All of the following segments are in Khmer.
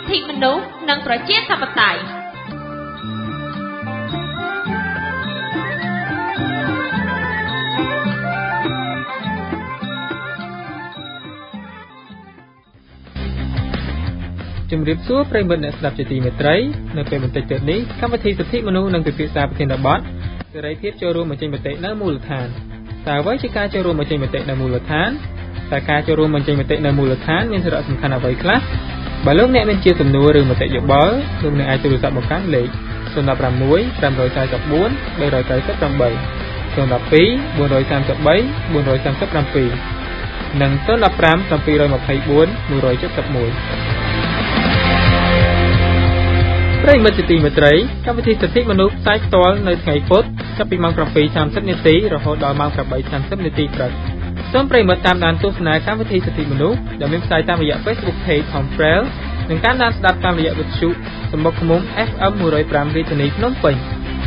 ទ្ធិមនុស្សនិងប្រជាធិបតេយ្យជំរាបសួរប្រិយមិត្តអ្នកស្ដាប់ជាទីមេត្រីនៅពេលបន្តិចទៀតនេះកម្មវិធីសិទ្ធិមនុស្សនឹងពិភាក្សាប្រធានបទសេរីភាពចូលរួមបញ្ចេញមតិនៅមូលដ្ឋានតើអ្វីជាការចូលរួមបញ្ចេញមតិនៅមូលដ្ឋានតើការចូលរួមបញ្ចេញមតិនៅមូលដ្ឋានមានសារៈសំខាន់អ្វីខ្លះបើលោកអ្នកមានជាសំណួរឬមតិយោបល់លោកអ្នកអាចទូរស័ព្ទមកកាន់លេខ016 544 399 012 433 437និង015 724 171ប្រិយមិត្តជាទីមេត្រីកម្មវិធីសិទ្ធិមនុស្សផ្សាយផ្ទាល់នៅថ្ងៃពុធចាប់ពីម៉ោង 7:30 នាទីរហូតដល់ម៉ោង 8:30 នាទីព្រឹកសូមប្រិយមិត្តតាមដានទស្សនាកម្មវិធីសិទ្ធិមនុស្សដែលមានផ្សាយតាមរយៈ Facebook Page Tom Frel និងតាមដានស្ដាប់តាមរយៈវិទ្យុសំបុកឃ្មុំ FM 105 រាជធានីភ្នំពេញ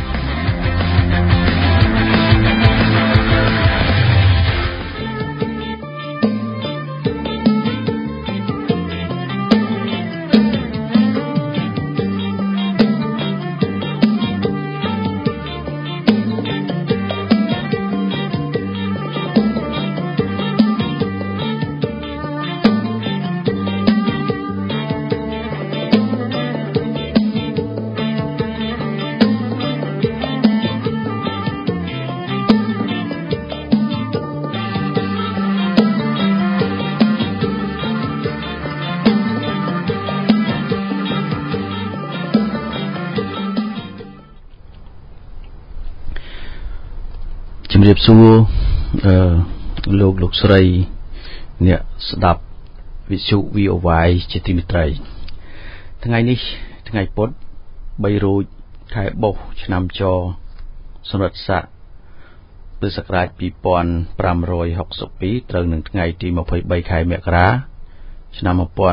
ជំរាបសួរលោកស្រីអ្នកស្ដាប់វិទ្យុ VOY ជាទីមេត្រីថ្ងៃនេះថ្ងៃពុធ3រោចខែបុស្សឆ្នាំចសម្រិតស័កពុទ្ធសករាជ2562ត្រូវនឹងថ្ងៃទី23ខែមករាឆ្នាំ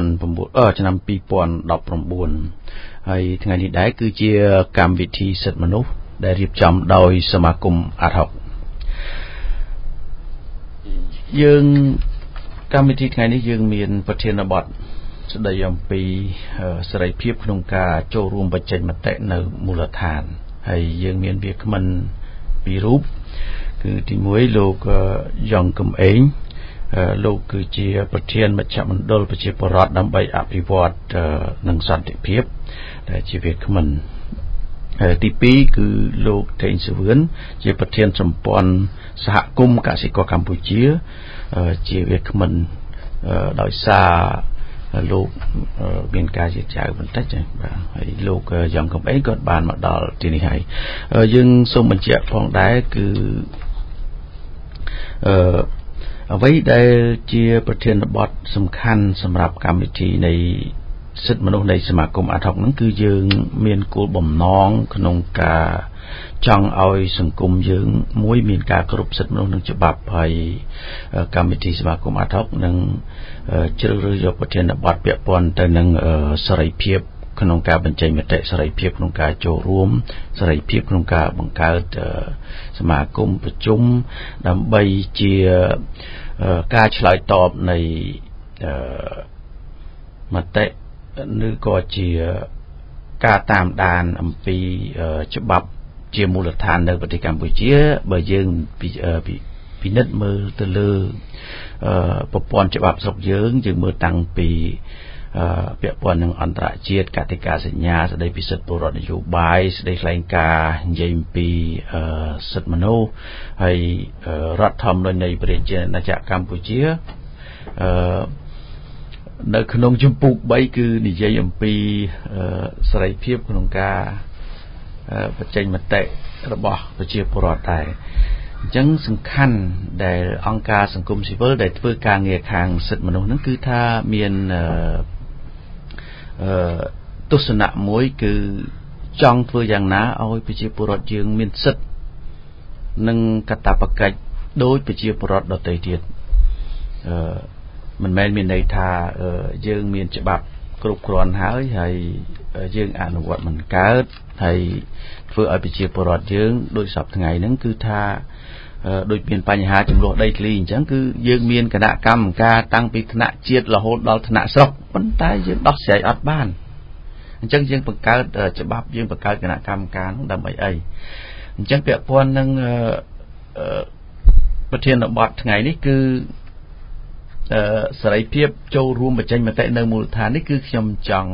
2019ហើយថ្ងៃនេះដែរគឺជាកម្មវិធីសិទ្ធិមនុស្សដែលរៀបចំដោយសមាគមអាត់ហុកយើងកម្មវិធីថ្ងៃនេះយើងមានប្រធានបទស្ដីអំពីសេរីភាពក្នុងការចូលរួមបញ្ចេញមតិនៅមូលដ្ឋានហើយយើងមានវាគ្មិនពីររូបគឺទី1លោកយ៉ងកំឯងលោកគឺជាប្រធានមជ្ឈមណ្ឌលប្រជាពលរដ្ឋដើម្បីអភិវឌ្ឍនិងសន្តិភាពដែលជាវាគ្មិនទី2គឺលោកថេងសវឿនជាប្រធានសម្ព័ន្ធសហគមន៍កសិករកម្ពុជាជាវាគ្មិនដោយសារលោកមានការជាចៅបន្តិចបាទហើយលោកយ៉ងកំឯងក៏បានមកដល់ទីនេះហើយយើងសូមបញ្ជាក់ផងដែរគឺអ្វីដែលជាប្រធានបទសំខាន់សម្រាប់កម្មវិធីនៃសិទ្ធិមនុស្សនៃសមាគមអាត់ហុកហ្នឹងគឺយើងមានគោលបំណងក្នុងការចង់ឲ្យសង្គមយើងមួយមានការគោរពសិទ្ធិមនុស្សនិងច្បាប់ហើយកម្មវិធីសមាគមអាត់ហុកនឹងជ្រើសរើសយកប្រធានបទពាក់ព័ន្ធទៅនឹងសេរីភាពក្នុងការបញ្ចេញមតិសេរីភាពក្នុងការចូលរួមសេរីភាពក្នុងការបង្កើតសមាគមប្រជុំដើម្បីជាការឆ្លើយតបនៃមតិឬក៏ជាការតាមដានអំពីច្បាប់ជាមូលដ្ឋាននៅប្រទេសកម្ពុជាបើយើងពិនិត្យមើលទៅលើប្រព័ន្ធច្បាប់ស្រុកយើងមើលតាំងពីពាក់ព័ន្ធនឹងអន្តរជាតិកតិកាសញ្ញាស្ដីពីសិទ្ធិពលរដ្ឋនយោបាយស្ដីថ្លែងការណ៍និយាយអំពីសិទ្ធិមនុស្សហើយរដ្ឋធម្មនុញ្ញនៃប្រជាណាចក្រកម្ពុជានៅក្នុងជំពូក3គឺនិយាយអំពីសេរីភាពក្នុងការបញ្ចេញមតិរបស់ប្រជាពលរដ្ឋដែរអញ្ចឹងសំខាន់ដែលអង្គការសង្គមស៊ីវិលដែលធ្វើការងារខាងសិទ្ធិមនុស្សហ្នឹងគឺថាមានទស្សនៈមួយគឺចង់ធ្វើយ៉ាងណាឲ្យប្រជាពលរដ្ឋយើងមានសិទ្ធិនិងកាតព្វកិច្ចដោយប្រជាពលរដ្ឋដទៃទៀតមិនមែនមានន័យថាយើងមានច្បាប់គ្រប់គ្រាន់ហើយយើងអនុវត្តមិនកើតហើយធ្វើឲ្យប្រជាពលរដ្ឋយើងដូចសពថ្ងៃហ្នឹងគឺថាដូចមានបញ្ហាចំនួនដីធ្លីអញ្ចឹងគឺយើងមានគណៈកម្មការតាំងពីថ្នាក់ជាតិរហូតដល់ថ្នាក់ស្រុកប៉ុន្តែយើងដោះស្រាយអត់បានអញ្ចឹងយើងបង្កើតច្បាប់យើងបង្កើតគណៈកម្មការនោះដើម្បីអីអញ្ចឹងពាក់ព័ន្ធនឹងប្រធានបទថ្ងៃនេះគឺសេរីភាពចូលរួមបញ្ចេញមតិនៅមូលដ្ឋាននេះគឺខ្ញុំចង់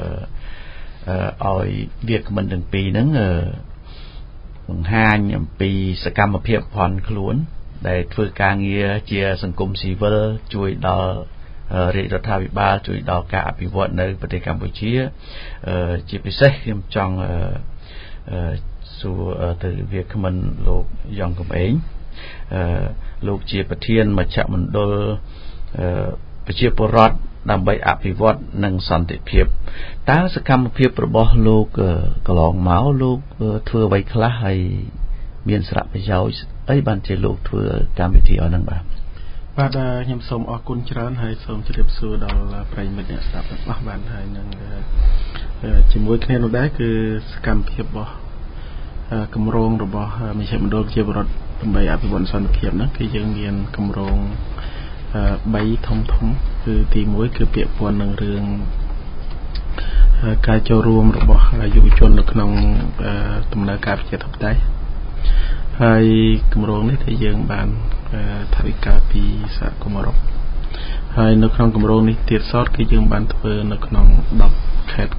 ឲ្យវាគ្មិនទាំងពីរហ្នឹងបង្ហាញអំពីសកម្មភាពផនខ្លួនដែលធ្វើការងារជាសង្គមស៊ីវិលជួយដល់រាជរដ្ឋាភិបាលជួយដល់ការអភិវឌ្ឍនៅប្រទេសកម្ពុជាជាពិសេសខ្ញុំចង់សួរទៅវាគ្មិនលោកយ៉ងកំឯងលោកជាប្រធានមជ្ឈមណ្ឌលប្រជាពលរដ្ឋដើម្បីអភិវឌ្ឍនិងសន្តិភាពតើសកម្មភាពរបស់លោកកន្លងមកលោកធ្វើអ្វីខ្លះហើយមានសារៈប្រយោជន៍អីបានជាលោកធ្វើកម្មវិធីអស់ហ្នឹងបាទខ្ញុំសូមអរគុណច្រើនហើយសូមជម្រាបសួរដល់ប្រិយមិត្តអ្នកស្ដាប់ទាំងអស់បានហើយនឹងជាមួយគ្នានោះដែរគឺសកម្មភាពរបស់គម្រោងរបស់មជ្ឈមណ្ឌលប្រជាពលរដ្ឋដើម្បីអភិវឌ្ឍសន្តិភាពហ្នឹងគឺយើងមានគម្រោង3ធំគឺទី1គឺពាក់ព័ន្ធនឹងរឿងការចូលរួមរបស់យុវជននៅក្នុងដំណើរការប្រជាធិបតេយ្យហើយគម្រោងនេះthìយើងបានថវិកាពីសហគមន៍អឺរ៉ុបហើយនៅក្នុងគម្រោងនេះទៀតសតគឺយើងបានធ្វើនៅក្នុង10ខេត្ត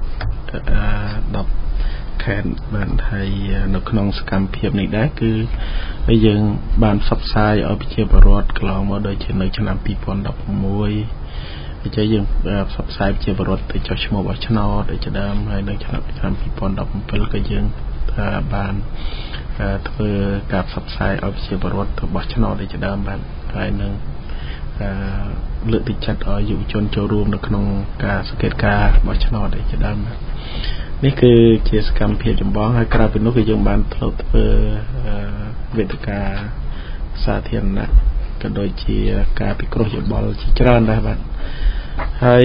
បានហើយនៅក្នុងសកម្មភាពនេះដែរគឺយើងបានផ្សព្វផ្សាយឲ្យប្រជាពលរដ្ឋកន្លងមកដូចជានៅឆ្នាំ2016ហើយយើងផ្សព្វផ្សាយប្រជាពលរដ្ឋទៅចុះឈ្មោះបោះឆ្នោតជាដើមហើយនៅឆ្នាំ2017ក៏យើងបានធ្វើការផ្សព្វផ្សាយឲ្យប្រជាពលរដ្ឋទៅបោះឆ្នោតជាដើមបានហើយនឹងលើកទឹកចិត្តឲ្យយុវជនចូលរួមនៅក្នុងការសង្កេតការបោះឆ្នោតជាដើមនេះគឺជាសកម្មភាពចម្បងហើយក្រៅពីនោះគឺយើងបានធ្លាប់ធ្វើវេទិកាសាធារណៈក៏ដូចជាការពិគ្រោះយោបល់ជាច្រើនដែរបាទហើយ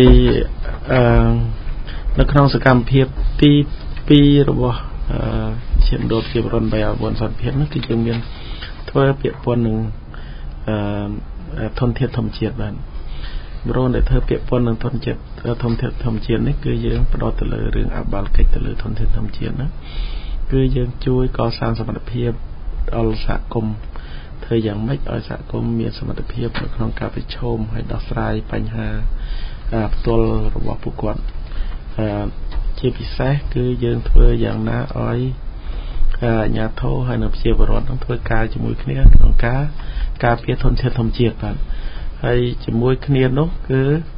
នៅក្នុងសកម្មភាពទី2របស់ជាមណ្ឌលជាបរិញ្ញាបត្រវណ្ណសន្តិភាពនោះគឺយើងមានធ្វើពាក្យពន្ធនឹងធនធានធម្មជាតិបាទរងដែលធ្វើពាក្យពន្ធនឹងធនធានធម្មជាតិនេះគឺយើងផ្ដោតទៅលើរឿងអបាលកិច្ចទៅលើធនធានធម្មជាតិណាគឺយើងជួយកសាងសមត្ថភាពដល់សហគមន៍ធ្វើយ៉ាងម៉េចឲ្យសហគមន៍មានសមត្ថភាពនៅក្នុងការប្រឈមហើយដោះស្រាយបញ្ហាផ្ទាល់របស់ពួកគាត់ជាពិសេសគឺយើងធ្វើយ៉ាងណាឲ្យអាជ្ញាធរហើយនៅប្រជាពលរដ្ឋនឹងធ្វើការជាមួយគ្នាក្នុងការពារធនធានធម្មជាតិបាទហើយជាមួយគ្នានោះគឺ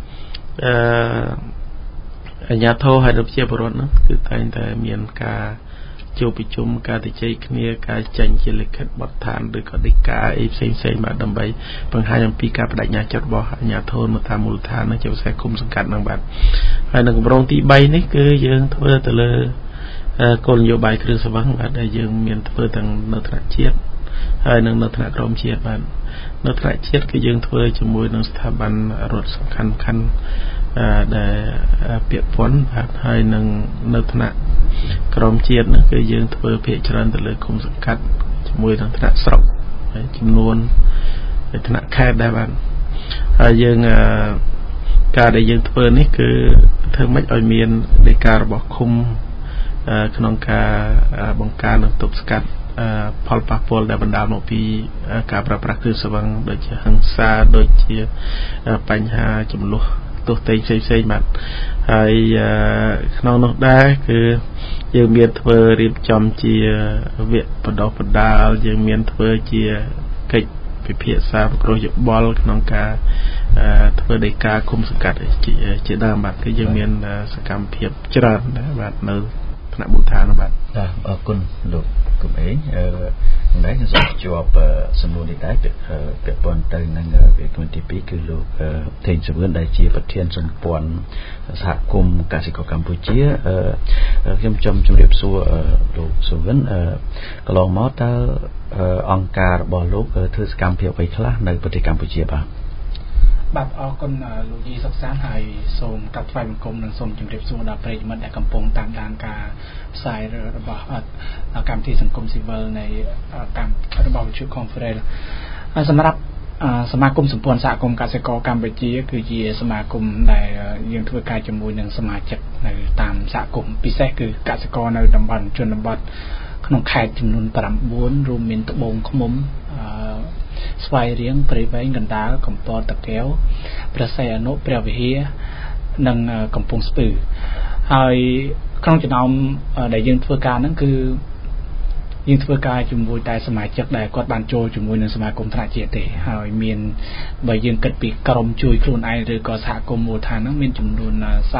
អាជ្ញាធរហើយនៅប្រជាពលរដ្ឋនោះគឺតែងតែមានការជួបប្រជុំការជជែកគ្នាការចេញជាលិខិតបទដ្ឋានឬក៏ដីកាអីផ្សេងៗបាទដើម្បីបង្ហាញអំពីការបដិញ្ញាចិត្តរបស់អាជ្ញាធរនៅតាមមូលដ្ឋានជាពិសេសគុំសង្កាត់ហ្នឹងបាទហើយនៅគម្រោងទី3នេះគឺយើងធ្វើទៅលើគោលនយោបាយគ្រឿងសង្វឹងបាទដែលយើងមានធ្វើទាំងនៅថ្នាក់ជាតិហើយនិងនៅថ្នាក់ក្រោមជាតិបាទនៅថ្នាក់ជាតិគឺយើងធ្វើជាមួយនឹងស្ថាប័នរដ្ឋសំខាន់ដែលពាក់ព័ន្ធបាទហើយនឹងនៅថ្នាក់ក្រមជាតិនោះគឺយើងធ្វើភាគច្រើនទៅលើគុំសង្កាត់ជាមួយនឹងថ្នាក់ស្រុកហើយចំនួនថ្នាក់ខេត្តដែរបាទហើយយើងការដែលយើងធ្វើនេះគឺធ្វើម៉េចឲ្យមានដីការបស់ឃុំក្នុងការបង្ការនិងទប់ស្កាត់ផលប៉ះពាល់ដែលបណ្ដាលមកពីការប្រើប្រាស់គ្រឿងសង្វឹងដូចជាហិង្សាដូចជាបញ្ហាចំនួនទោះតែផ្សេងៗបាទហើយក្នុងនោះដែរគឺយើងមានធ្វើរៀបចំជាវគ្គបណ្ដុះបណ្ដាលយើងមានធ្វើជាកិច្ចពិភាក្សាពិគ្រោះយោបល់ក្នុងការធ្វើដីកាគុំសង្កាត់ជាដើមបាទគឺយើងមានសកម្មភាពច្រើនដែរបាទនៅថ្នាក់មូលដ្ឋានបាទអរគុណលោកគុំអេងថ្ងៃនេះសូមជួបសំណួរនេះដែរពាក់ព័ន្ធទៅនឹងវាគ្មិនទី2គឺលោកថេងសវឿនដែលជាប្រធានសម្ព័ន្ធសហគមន៍កសិករកម្ពុជាខ្ញុំចង់ជម្រាបសួរលោកសវឿនកន្លងមកតើអង្គការរបស់លោកធ្វើសកម្មភាពអ្វីខ្លះនៅប្រទេសកម្ពុជាបាទអរគុណលោកយីសុកសានហើយសូមកាត់ថ្លែងបង្គំនិងសូមជម្រាបសួរដល់ប្រិយមិត្តដែលកំពុងតាមដានការផ្សាយរបស់កម្មវិធីសង្គមស៊ីវិលនៃកម្មរបស់វិទ្យុ Conference សម្រាប់សមាគមសម្ព័ន្ធសហគមន៍កសិករកម្ពុជាគឺជាសមាគមដែលយើងធ្វើការជាមួយនឹងសមាជិកនៅតាមសហគមន៍ពិសេសគឺកសិករនៅតំបន់ជនបទក្នុងខេត្តចំនួន9រួមមានត្បូងឃ្មុំស្វាយរៀងព្រៃវែងកណ្ដាលកំពតតាកែវព្រះសីហនុព្រះវិហារនិងកំពង់ស្ពឺហើយក្នុងចំណោមដែលយើងធ្វើការហ្នឹងគឺយើងធ្វើការជាមួយតែសមាជិកដែលគាត់បានចូលជាមួយនឹងសមាគមថ្នាក់ជាតិទេហើយមានបើយើងគិតពីក្រុមជួយខ្លួនឯងឬក៏សហគមន៍មូលដ្ឋានហ្នឹងមានចំនួន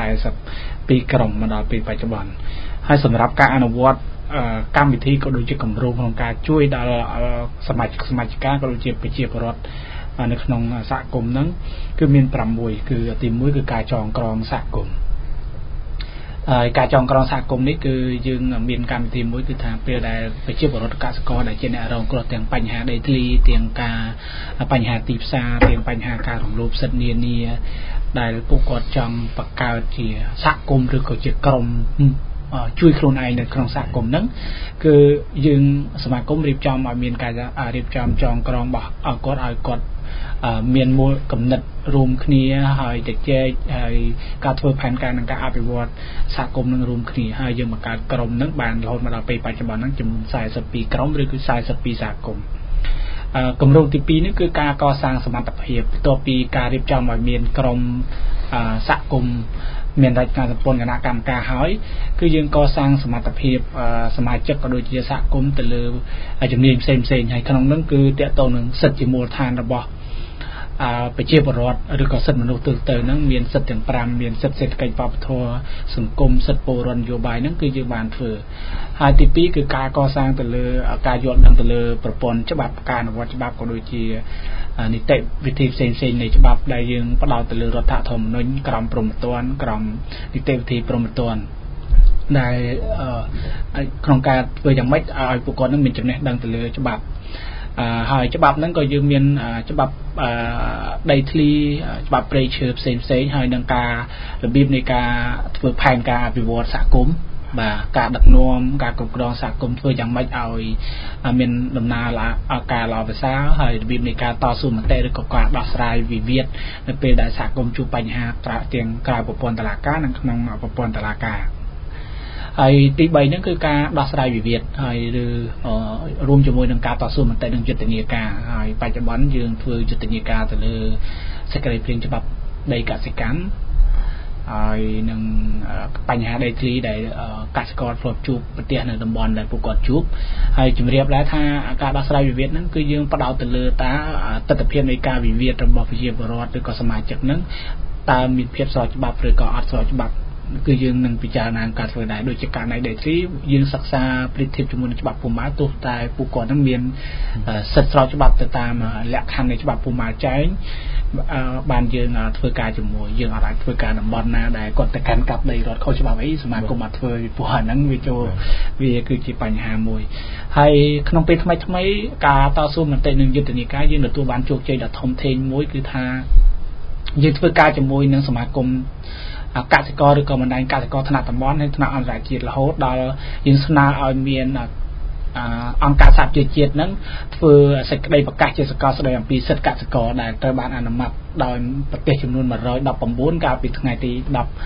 42ក្រុមមកដល់ពេលបច្ចុប្បន្នហើយសម្រាប់ការអនុវត្តកម្មវិធីក៏ដូចជាគម្រោងក្នុងការជួយដល់សមាជិកក៏ដូចជាប្រជាពលរដ្ឋនៅក្នុងសហគមន៍ហ្នឹងគឺមាន6គឺទី1គឺការចងក្រងសហគមន៍ហើយការចងក្រងសហគមន៍នេះគឺយើងមានកម្មវិធីមួយគឺថាពេលដែលប្រជាពលរដ្ឋកសិករដែលជាអ្នករងគ្រោះទាំងបញ្ហាដីធ្លីទាំងការបញ្ហាទីផ្សារទាំងបញ្ហាការរំលោភសិទ្ធិនានាដែលពួកគាត់ចង់បង្កើតជាសហគមន៍ឬក៏ជាក្រុមជួយខ្លួនឯងនៅក្នុងសហគមន៍ហ្នឹងគឺយើងសមាគមរៀបចំឲ្យមានការរៀបចំចងក្រងរបស់គាត់ឲ្យគាត់មានមូលគំនិតរួមគ្នាហើយជជែកហើយការធ្វើផែនការនិងការអភិវឌ្ឍសហគមន៍នឹងរួមគ្នាហើយយើងបង្កើតក្រុមនឹងបានរហូតមកដល់ពេលបច្ចុប្បន្នហ្នឹងចំនួន42ក្រុមឬគឺ42សហគមន៍គម្រោងទី2នេះគឺការកសាងសមត្ថភាពបន្ទាប់ពីការរៀបចំឲ្យមានក្រុមសហគមន៍មានរចនាសម្ព័ន្ធគណៈកម្មការហើយគឺយើងកសាងសមត្ថភាពសមាជិកក៏ដូចជាសហគមន៍ទៅលើជំនាញផ្សេងហើយក្នុងនោះគឺតកតងនឹងសិទ្ធិជាមូលដ្ឋានរបស់ប្រជាពលរដ្ឋឬក៏សិទ្ធិមនុស្សទូទៅហ្នឹងមានសិទ្ធិទាំង5មានសិទ្ធិសេដ្ឋកិច្ចវប្បធម៌សង្គមសិទ្ធិពលរដ្ឋនយោបាយហ្នឹងគឺយើងបានធ្វើហើយទី2គឺការកសាងទៅលើការយល់ដឹងទៅលើប្រព័ន្ធច្បាប់ការអនុវត្តច្បាប់ក៏ដូចជានីតិវិធីផ្សេងនៃច្បាប់ដែលយើងផ្ដោតទៅលើរដ្ឋធម្មនុញ្ញក្រមព្រហ្មទណ្ឌក្រមនីតិវិធីព្រហ្មទណ្ឌដែលក្នុងការធ្វើយ៉ាងម៉េចឲ្យពួកគាត់នឹងមានចំណេះដឹងទៅលើច្បាប់ហើយច្បាប់ហ្នឹងក៏យើងមានច្បាប់ដីធ្លីច្បាប់ព្រៃឈើផ្សេងហើយនឹងការរបៀបនៃការធ្វើផែនការអភិវឌ្ឍសហគមន៍បាទការដឹកនាំការគ្រប់គ្រងសហគមន៍ធ្វើយ៉ាងម៉េចឲ្យមានដំណើរការល្អប្រសើរហើយរបៀបនៃការតស៊ូមតិឬក៏ការដោះស្រាយវិវាទនៅពេលដែលសហគមន៍ជួបបញ្ហាទាំងក្រៅប្រព័ន្ធតុលាការនិងក្នុងប្រព័ន្ធតុលាការហើយទី3ហ្នឹងគឺការដោះស្រាយវិវាទហើយឬរួមជាមួយនឹងការតស៊ូមតិនិងយុទ្ធនាការហើយបច្ចុប្បន្នយើងធ្វើយុទ្ធនាការទៅលើសេចក្តីព្រាងច្បាប់ដីកសិកម្មហើយនឹងបញ្ហាដីធ្លីដែលកសិករធ្លាប់ជួបប្រទះនៅតំបន់ដែលពួកគាត់ជួបហើយជំរាបដែរថាការដោះស្រាយវិវាទហ្នឹងគឺយើងផ្ដោតទៅលើតើទស្សនវិជ្ជានៃការវិវាទរបស់ប្រជាពលរដ្ឋឬក៏សមាជិកហ្នឹងតើមានភាពស្របច្បាប់ឬក៏អត់ស្របច្បាប់គឺយើងនឹងពិចារណាការធ្វើដែរដូចជាករណីដីធ្លីយើងសិក្សាប្រៀបធៀបជាមួយនឹងច្បាប់ភូមិបាលទោះតែពួកគាត់នឹងមានសិទ្ធិស្របច្បាប់ទៅតាមលក្ខខណ្ឌនៃច្បាប់ភូមិបាលចែងបានយើងធ្វើការជាមួយយើងអាចធ្វើការតំបន់ណាដែលគាត់ទៅកាន់កាប់ដីរដ្ឋខុសច្បាប់អីសមាគមអត់ធ្វើពីព្រោះអាហ្នឹងវាគឺជាបញ្ហាមួយហើយក្នុងពេលថ្មីការតស៊ូមតិនឹងយុទ្ធនាការយើងទទួលបានជោគជ័យដ៏ធំធេងមួយគឺថាយើងធ្វើការជាមួយនឹងសមាគមកសិករឬក៏បណ្ដាញកសិករថ្នាក់តំបន់ហើយថ្នាក់អន្តរជាតិរហូតដល់យើងស្នើឲ្យមានអង្គការសហប្រជាជាតិហ្នឹងធ្វើសេចក្តីប្រកាសជាសកលស្តីអំពីសិទ្ធិកសិករដែលត្រូវបានអនុម័តដោយប្រទេសចំនួន119កាលពីថ្ងៃទី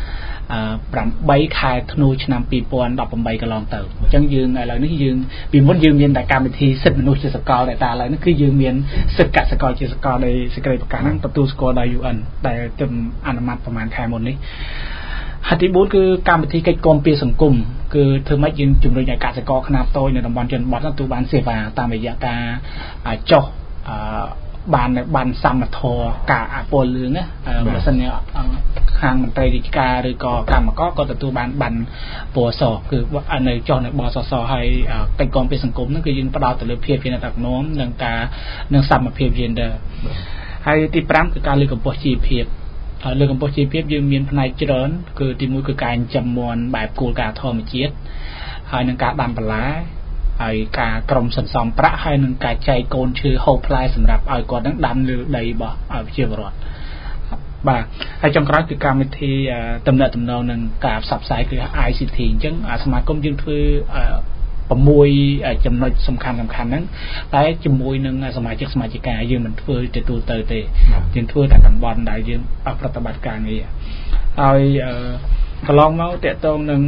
8ខែធ្នូឆ្នាំ2018កន្លងទៅអញ្ចឹងយើងឥឡូវនេះយើងពីមុនយើងមានតែកម្មវិធីសិទ្ធិមនុស្សជាសកលតែឥឡូវនេះគឺយើងមានសិទ្ធិកសិករជាសកលដែលសេចក្តីប្រកាសហ្នឹងទទួលស្គាល់ដោយ UN ដែលទើបអនុម័តប្រហែលខែមុននេះហើយទី4គឺកម្មវិធីកិច្ចគាំពារសង្គមគឺធ្វើម៉េចយើងជំរុញឲ្យកសិករខ្នាតតូចនៅតំបន់ជនបទទទួលបានសេវាតាមរយៈការចុះបានសមត្ថភាពការអពលលឿងណាបើសិនជាខាងមន្ត្រីរាជការឬក៏កម្មករក៏ទទួលបានប័ណ្ណពណ៌សគឺនៅចុះនៅបសសហើយកិច្ចគាំពារសង្គមហ្នឹងគឺយើងផ្ដោតទៅលើភាពជាអ្នកដឹកនាំនិងសមភាព gender ហើយទី5គឺការលើកកម្ពស់ជីវភាពលើកកម្ពស់ជីវភាពយើងមានផ្នែកច្រើនគឺទី1គឺការចិញ្ចឹមមាន់បែបគោលការណ៍ធម្មជាតិហើយនឹងការដាំបន្លែហើយការក្រុមសន្សំប្រាក់ហើយនឹងការចែកកូនឈើហូបផ្លែសម្រាប់ឲ្យគាត់នឹងដាំលើដីរបស់ប្រជាពលរដ្ឋបាទហើយចុងក្រោយគឺកម្មវិធីទំនាក់ទំនងនឹងការផ្សព្វផ្សាយគឺ ICT អញ្ចឹងសមាគមយើងធ្វើចំណុចសំខាន់ហ្នឹងតែជាមួយនឹងសមាជិកយើងមិនធ្វើទៅទូទៅទេយើងធ្វើតែតំបន់ដែលយើងប្រតិបត្តិការងារហើយកន្លងមកតកតងនឹង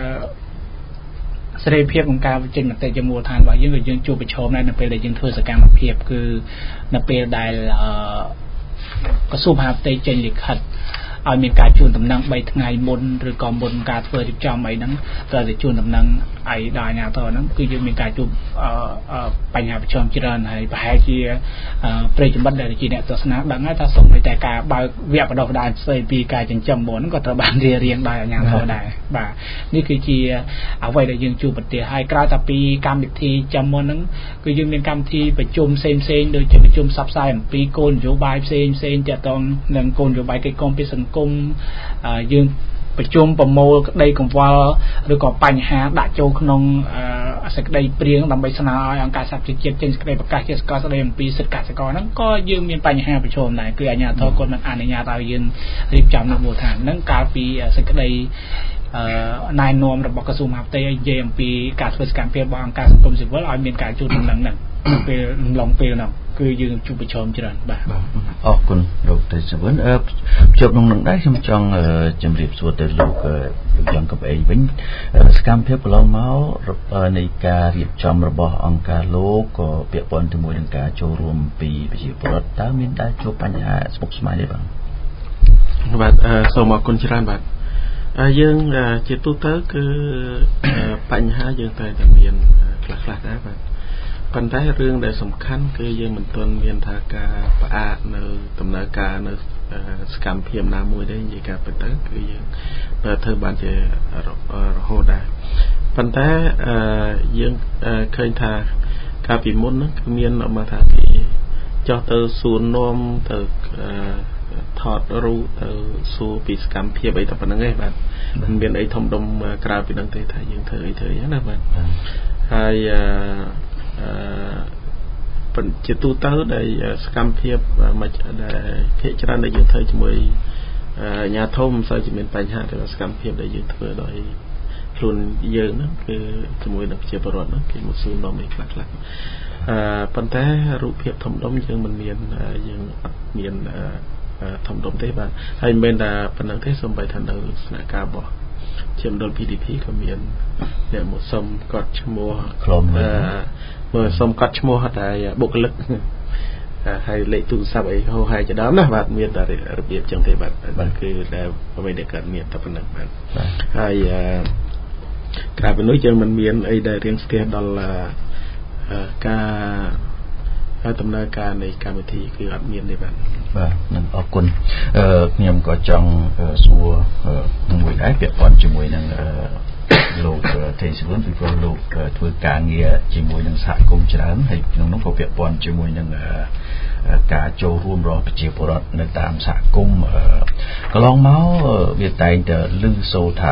សេរីភាពក្នុងការបញ្ចេញមតិជាមូលដ្ឋានរបស់យើងគឺយើងជួបប្រឈមនៅពេលដែលយើងធ្វើសកម្មភាពគឺនៅពេលដែលក្រសួងមហាផ្ទៃចេញលិខិតឲ្យមានការជួនដំណឹង3ថ្ងៃមុនឬក៏មុនការធ្វើរៀបចំអីហ្នឹងត្រូវតែជួនដំណឹងអីដល់អាជ្ញាធរហ្នឹងគឺយើងមានការជួបបញ្ហាប្រឈមច្រើនហើយប្រហែលជាប្រិយមិត្តដែលជាអ្នកទស្សនាដឹងហើយថាសូម្បីតែការបើកវគ្គបណ្ដុះបណ្ដាលផ្សេងពីការចិញ្ចឹមមុនហ្នឹងក៏ត្រូវបានរៀងដោយអាជ្ញាធរដែរបាទនេះគឺជាអ្វីដែលយើងជួបប្រទះហើយក្រៅតែពីកម្មវិធីចាំមុនហ្នឹងគឺយើងមានកម្មវិធីប្រជុំផ្សេងដូចជាប្រជុំផ្សព្វផ្សាយអំពីគោលនយោបាយផ្សេងទាក់ទងនឹងគោលនយោបាយកិច្ចការពីសង្គមយើងប្រជុំប្រមូលក្តីកង្វល់ឬក៏បញ្ហាដាក់ចូលក្នុងសេចក្តីព្រៀងដើម្បីស្នើឲ្យអង្គការសហប្រជាជាតិចេញសេចក្តីប្រកាសជាស្គាល់ស្តីអំពីសិទ្ធិកសិករហ្នឹងក៏យើងមានបញ្ហាប្រឈមដែរគឺអាជ្ញាធរគាត់មិនអនុញ្ញាតឲ្យយើងរៀបចំនៅមូលដ្ឋានហ្នឹងកាលពីសេចក្តីណែនាំរបស់ក្រសួងមហាផ្ទៃឲ្យនិយាយអំពីការធ្វើសកម្មភាពរបស់អង្គការសង្គមស៊ីវិលឲ្យមានការជួបដំណឹងហ្នឹងពេលឡងពេលហ្នឹងគឺយើងជួបប្រឈមច្រើនបាទអរគុណលោកទេសវឿនជួបក្នុងនឹងដែរខ្ញុំចង់ជម្រាបសួរទៅលោកយ៉ាងកបអេវិញសកម្មភាពកន្លងមកនៃការរៀបចំរបស់អង្គការលោកក៏ពាក់ព័ន្ធជាមួយនឹងការចូលរួមពីប្រជាពលរដ្ឋតើមានដែរជួបបញ្ហាស្មុគស្មាញទេបាទសូមអរគុណច្រើនបាទយើងជាទូទៅគឺបញ្ហាយើងតែមានខ្លះដែរបាទប៉ុន្តែរឿងដែលសំខាន់គឺយើងមិនទាន់មានថាការផ្អាកនៅដំណើរការនៅសកម្មភាពណាមួយទេនិយាយការពិតទៅគឺយើងធ្វើបានជារហូតដែរប៉ុន្តែយើងឃើញថាកាលពីមុនហ្នឹងគឺមានមកថាគេចោះទៅសួរនាំទៅថតរូបទៅសួរពីសកម្មភាពអីតែប៉ុណ្្នឹងឯងបាទមិនមានអីធំដុំក្រៅពីហ្នឹងទេថាយើងធ្វើអីហ្នឹងណាបាទហើយជាទូទៅដែលសកម្មភាពមួយដែលភាគច្រើនដែលយើងធ្វើជាមួយអាជ្ញាធរមិនសូវជាមានបញ្ហាទេសកម្មភាពដែលយើងធ្វើដោយខ្លួនយើងហ្នឹងគឺជាមួយនឹងប្រជាពលរដ្ឋហ្នឹងគេមកសួរនាំអីខ្លះប៉ុន្តែរូបភាពធំដុំយើងមិនមានយើងអត់មានធំដុំទេបាទហើយមិនមែនតែប៉ុណ្្នឹងទេសូម្បីថានៅស្នាក់ការរបស់ជាមណ្ឌល PDP ក៏មានអ្នកមកសុំកត់ឈ្មោះក្រុមមើលសុំកត់ឈ្មោះតែបុគ្គលិកហើយលេខទូរស័ព្ទអីហោហើយជាដើមណាបាទមានតែរបៀបចឹងទេបាទគឺដែលអ្វីដែលកើតមានតែប៉ុណ្្នឹងបាទហើយក្រៅពីនោះយើងមិនមានអីដែលរៀងស្ទះដល់ការដំណើរការនៃកម្មវិធីគឺអត់មានទេបាទនឹងអរគុណខ្ញុំក៏ចង់សួរមួយដែរពាក់ព័ន្ធជាមួយនឹងលោកទេសវឿនពីព្រោះលោកធ្វើការងារជាមួយនឹងសហគមន៍ច្រើនហើយក្នុងនោះក៏ពាក់ព័ន្ធជាមួយនឹងការចូលរួមរបស់ប្រជាពលរដ្ឋនៅតាមសហគមន៍កន្លងមកវាតែងតែឮសូរថា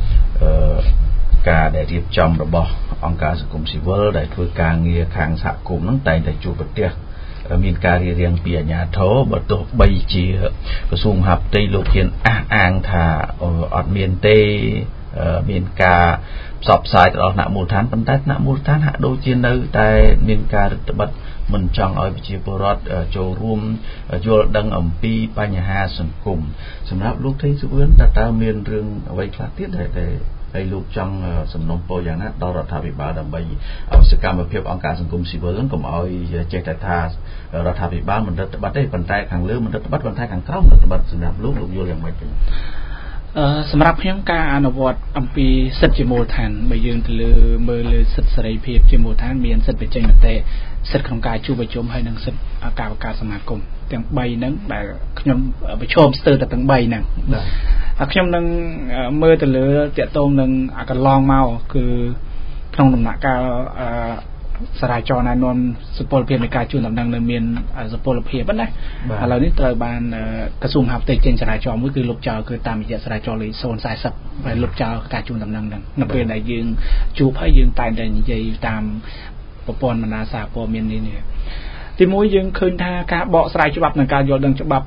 ការដែលរៀបចំរបស់អង្គការសង្គមស៊ីវិលដែលធ្វើការងារខាងសហគមន៍ហ្នឹងតែងតែជួបប្រទះមានការរៀបរៀងពីអាជ្ញាធរបើទោះបីជាក្រសួងមហាផ្ទៃលោកហ៊ានអះអាងថាអត់មានទេមានការផ្សព្វផ្សាយទៅដល់ថ្នាក់មូលដ្ឋានប៉ុន្តែថ្នាក់មូលដ្ឋានហាក់ដូចជានៅតែមានការរឹតបន្តឹងមិនចង់ឲ្យប្រជាពលរដ្ឋចូលរួមយល់ដឹងអំពីបញ្ហាសង្គមសម្រាប់លោកទេសវឿនតើមានរឿងអ្វីខ្លះទៀតដែលហើយលោកចង់សំណូមពរយ៉ាងណាដល់រដ្ឋាភិបាលដើម្បីឲ្យសកម្មភាពអង្គការសង្គមស៊ីវិលហ្នឹងកុំឲ្យចេះតែថារដ្ឋាភិបាលមិនរដ្ឋបတ်ទេប៉ុន្តែខាងលើមិនរដ្ឋបတ်ប៉ុន្តែខាងក្រោមរដ្ឋបတ်សម្រាប់លោកយល់យ៉ាងម៉េចទេសម្រាប់ខ្ញុំការអនុវត្តអំពីសិទ្ធិជាមូលដ្ឋានបើយើងទៅមើលលើសិទ្ធិសេរីភាពជាមូលដ្ឋានមានសិទ្ធិបញ្ចេញមតិសិទ្ធិក្នុងការជួបប្រជុំហើយនិងសិទ្ធិការបង្កើតសមាគមទាំង3ហ្នឹងដែលខ្ញុំប្រឈមស្ទើរតែទាំង3ហ្នឹងខ្ញុំនឹងមើលទៅលើតកតងនឹងកន្លងមកគឺក្នុងដំណាក់កាលសារាចរណែនាំសុពលភាពនៃការជួនដំណឹងនៅមានសុពលភាពណាឥឡូវនេះត្រូវបានក្រសួងមហាផ្ទៃចេញសារាចរមួយគឺលុបចោលគឺតាមរយៈសារាចរលេខ040ហើយលុបចោលការជួនដំណឹងហ្នឹងនៅពេលដែលយើងជួបហើយយើងតែងតែនិយាយតាមប្រព័ន្ធបណ្ដាសារព័ត៌មាននេះទីមួយយើងឃើញថាការបកស្រាយច្បាប់និងការយល់ដឹងច្បាប់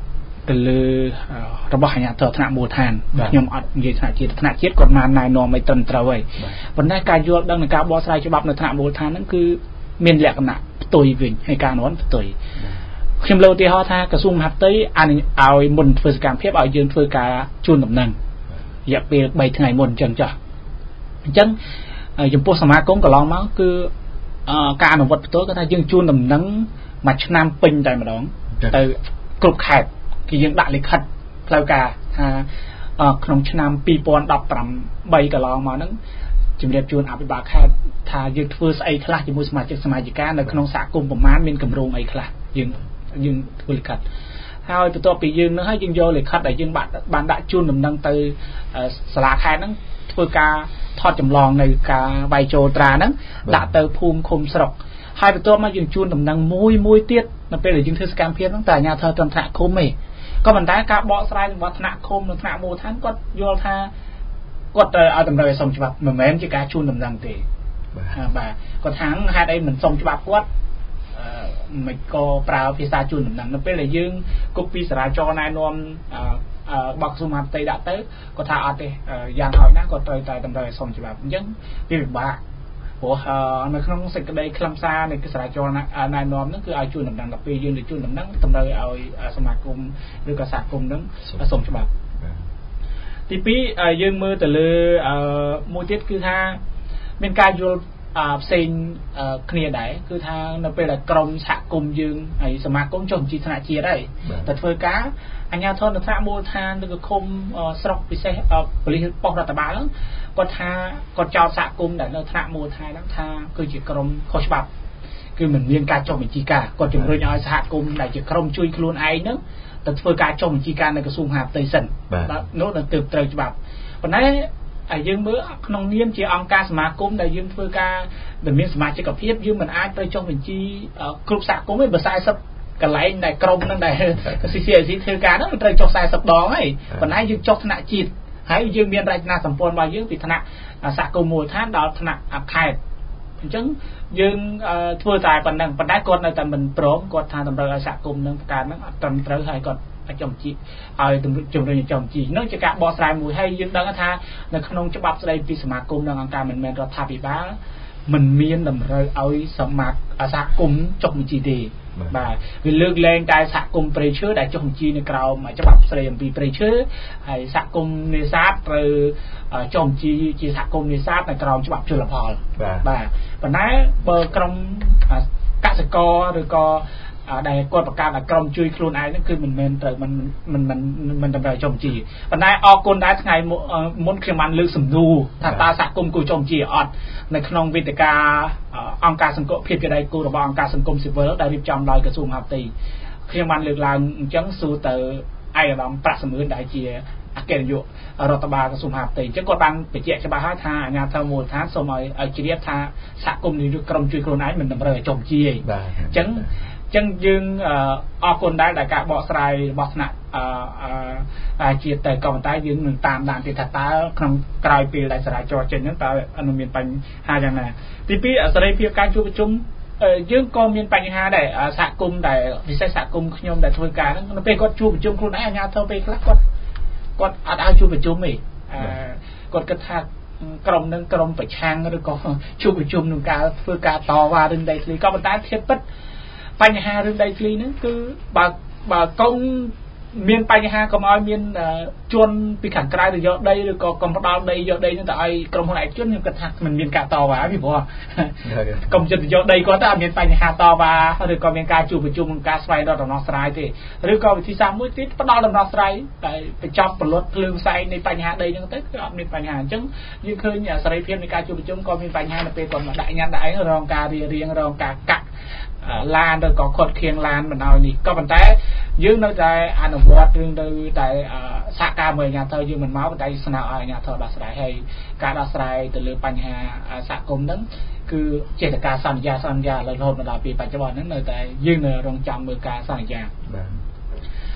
ទៅលើរបស់អាជ្ញាធរថ្នាក់មូលដ្ឋានខ្ញុំអត់និយាយថ្នាក់ជាតិគាត់បានណែនាំឲ្យត្រឹមត្រូវហើយប៉ុន្តែការយល់ដឹងនៃការបកស្រាយច្បាប់នៅថ្នាក់មូលដ្ឋានហ្នឹងគឺមានលក្ខណៈផ្ទុយវិញហើយការអនុវត្តផ្ទុយខ្ញុំលើកឧទាហរណ៍ថាក្រសួងមហាផ្ទៃឲ្យមុនធ្វើសកម្មភាពឲ្យយើងធ្វើការជូនដំណឹងរយៈពេល3ថ្ងៃមុនអញ្ចឹងចាស់អញ្ចឹងចំពោះសមាគមកន្លងមកគឺការអនុវត្តផ្ទាល់គឺថាយើងជូនដំណឹងមួយឆ្នាំពេញតែម្ដងទៅគ្រប់ខេត្តគឺយើងដាក់លិខិតផ្លូវការថាក្នុងឆ្នាំ2018កន្លងមកហ្នឹងជំរាបជូនអភិបាលខេត្តថាយើងធ្វើស្អីខ្លះជាមួយសមាជិកសមាជិកានៅក្នុងសហគមន៍ប្រមាណមានគម្រោងអីខ្លះយើងធ្វើលិខិតហើយបន្ទាប់ពីយើងនឹងហើយយើងយកលិខិតដែលយើងបានដាក់ជូនដំណឹងទៅសាលាខេត្តហ្នឹងធ្វើការថតចម្លងនៅការវាយចូលត្រាហ្នឹងដាក់ទៅភូមិឃុំស្រុកហើយបន្ទាប់មកយើងជូនដំណឹងមួយទៀតនៅពេលដែលយើងធ្វើសកម្មភាពហ្នឹងតែអាជ្ញាធរត្រឹមថ្នាក់ឃុំទេក៏ប៉ុន្តែការបកស្រាយរបស់ថ្នាក់ឃុំនិងថ្នាក់មូលដ្ឋានគាត់យល់ថាគាត់ត្រូវឲ្យតម្រូវឲ្យសុំច្បាប់មិនមែនជាការជូនដំណឹងទេបាទគាត់ថាហេតុអីមិនសុំច្បាប់គាត់មិនក៏ប្រើភាសាជូនដំណឹងនៅពេលដែលយើងគប់ពីសារាចរណែនាំបកសុំមហាផ្ទៃដាក់ទៅគាត់ថាអត់ទេយ៉ាងហោចណាស់គាត់ត្រូវតែតម្រូវឲ្យសុំច្បាប់អញ្ចឹងវាពិបាកព្រោះនៅក្នុងសេចក្តីខ្លឹមសារនៃសារាចរណែនាំហ្នឹងគឺឲ្យជូនដំណឹងដល់ពេលយើងទៅជូនដំណឹងតម្រូវឲ្យសមាគមឬក៏សហគមន៍ហ្នឹងសុំច្បាប់ទី2យើងមើលទៅលើមួយទៀតគឺថាមានការយល់ផ្សេងគ្នាដែរគឺថានៅពេលដែលក្រុមសហគមន៍យើងហើយសមាគមចុះបញ្ជីថ្នាក់ជាតិហើយតែធ្វើការអាជ្ញាធរនៅថ្នាក់មូលដ្ឋានឬក៏ឃុំស្រុកពិសេសប៉ូលីសប៉ុស្តិ៍រដ្ឋបាលហ្នឹងគាត់ថាគាត់ចោទសហគមន៍ដែលនៅថ្នាក់មូលដ្ឋានហ្នឹងថាគឺជាក្រុមខុសច្បាប់គឺមិនមានការចុះបញ្ជីការគាត់ជំរុញឲ្យសហគមន៍ដែលជាក្រុមជួយខ្លួនឯងហ្នឹងទៅធ្វើការចុះបញ្ជីការនៅក្រសួងមហាផ្ទៃសិនបាទនោះនឹងទើបត្រូវច្បាប់ប៉ុន្តែហើយយើងមើលក្នុងនាមជាអង្គការសមាគមដែលយើងធ្វើការដែលមានសមាជិកភាពយើងមិនអាចត្រូវចុះបញ្ជីគ្រប់សហគមន៍ទេបើ40កន្លែងដែលក្រុមហ្នឹងដែល CCIC ធ្វើការហ្នឹងត្រូវចុះ40ដងហើយប៉ុន្តែយើងចុះថ្នាក់ជាតិហើយយើងមានរចនាសម្ព័ន្ធរបស់យើងពីថ្នាក់សហគមន៍មូលដ្ឋានដល់ថ្នាក់ខេត្តអញ្ចឹងយើងធ្វើតែប៉ុណ្ណឹងប៉ុន្តែគាត់នៅតែមិនព្រមគាត់ថាតម្រូវឲ្យសហគមន៍នឹងប្រកាសហ្នឹងអត់ត្រឹមត្រូវហើយគាត់ចំជីឲ្យជំរុញចំជីនោះជាការបកស្រាយមួយហើយយើងដឹងថានៅក្នុងច្បាប់ស្តីពីសមាគមនិងអង្គការមិនមែនរដ្ឋាភិបាលមិនមានតម្រូវឲ្យសហគមន៍ចុះបញ្ជីទេបាទវាលើកលែងតែសហគមន៍ព្រៃឈើដែលចុះបញ្ជីនៅក្រោមច្បាប់ស្តីអំពីព្រៃឈើហើយសហគមន៍នេសាទត្រូវចុះបញ្ជីជាសហគមន៍នេសាទនៅក្រោមច្បាប់ជលផលបាទប៉ុន្តែបើក្រុមកសិករឬក៏ដែលគាត់ប្រកាសឲ្យក្រុមជួយខ្លួនឯងហ្នឹងគឺមិនមែនត្រូវមិនតម្រូវចំជីប៉ុន្តែអរគុណដែរថ្ងៃមុនខ្ញុំបានលើកសំណួរថាតើសហគមន៍គួរចំជីអត់នៅក្នុងវេទិកាអង្គការសង្គមភាពជាដៃគូរបស់អង្គការសង្គមស៊ីវិលដែលរៀបចំដោយក្រសួងមហាផ្ទៃខ្ញុំបានលើកឡើងអញ្ចឹងសួរទៅឯកឧត្តមប្រាក់សំរឿនដែលជាអគ្គនាយករដ្ឋបាលក្រសួងមហាផ្ទៃអញ្ចឹងគាត់បានបញ្ជាក់ច្បាស់ហើយថាអាជ្ញាធរមូលដ្ឋានសូមឲ្យជ្រាបថាសហគមន៍ឬក្រុមជួយខ្លួនឯងមិនតម្រូវឲ្យចំជីទេអញ្ចឹងយើងអរគុណដែរដែលការបកស្រាយរបស់ថ្នាក់ជាតិតែក៏ប៉ុន្តែយើងនឹងតាមដានទៀតថាតើក្នុងក្រោយពេលដែលសារាចរចេញហ្នឹងតើនឹងមានបញ្ហាយ៉ាងណាទី2សេរីភាពការជួបប្រជុំយើងក៏មានបញ្ហាដែរសហគមន៍ដែលពិសេសសហគមន៍ខ្ញុំដែលធ្វើការហ្នឹងនៅពេលគាត់ជួបប្រជុំខ្លួនឯងអាជ្ញាធរពេលខ្លះគាត់អត់ឲ្យជួបប្រជុំទេគាត់គិតថាក្រុមនឹងក្រុមប្រឆាំងឬក៏ជួបប្រជុំនឹងការធ្វើការតវ៉ារឿងដីធ្លីក៏ប៉ុន្តែធៀបពិតបញ្ហារឿងដីធ្លីហ្នឹងគឺបើកូនមានបញ្ហាកុំឲ្យមានជន់ពីខាងក្រៅទៅយកដីឬក៏កុំផ្ដាល់ដីយកដីហ្នឹងទៅឲ្យក្រុមហ៊ុនឯកជនខ្ញុំគិតថាមិនមានការតវ៉ាពីព្រោះកុំចិត្តទៅយកដីគាត់ទៅអត់មានបញ្ហាតវ៉ាឬក៏មានការជួបប្រជុំការស្វែងរកដំណោះស្រាយទេឬក៏វិធីសាស្ត្រមួយទៀតផ្ដល់ដំណោះស្រាយតែបញ្ចប់ពលរដ្ឋភ្លើងផ្សែងនៃបញ្ហាដីហ្នឹងទៅគឺអត់មានបញ្ហាអញ្ចឹងយើងឃើញសេរីភាពនៃការជួបប្រជុំក៏មានបញ្ហានៅពេលគាត់មកដាក់ញ៉ាំដាក់អីរងការរៀងរងការកាក់ឡានឬក៏គាត់ខៀងឡានមិនឲ្យនេះក៏ប៉ុន្តែយើងនៅតែអនុវត្តរឿងនៅតែសហការមួយអាជ្ញាធរយើងមិនមកប៉ុន្តែស្នើឲ្យអាជ្ញាធរដោះស្រាយហើយការដោះស្រាយទៅលើបញ្ហាសហគមន៍ហ្នឹងគឺចេតការសន្យារហូតមកដល់ពេលបច្ចុប្បន្នហ្នឹងនៅតែយើងនៅរងចាំមើលការសន្យាបាទ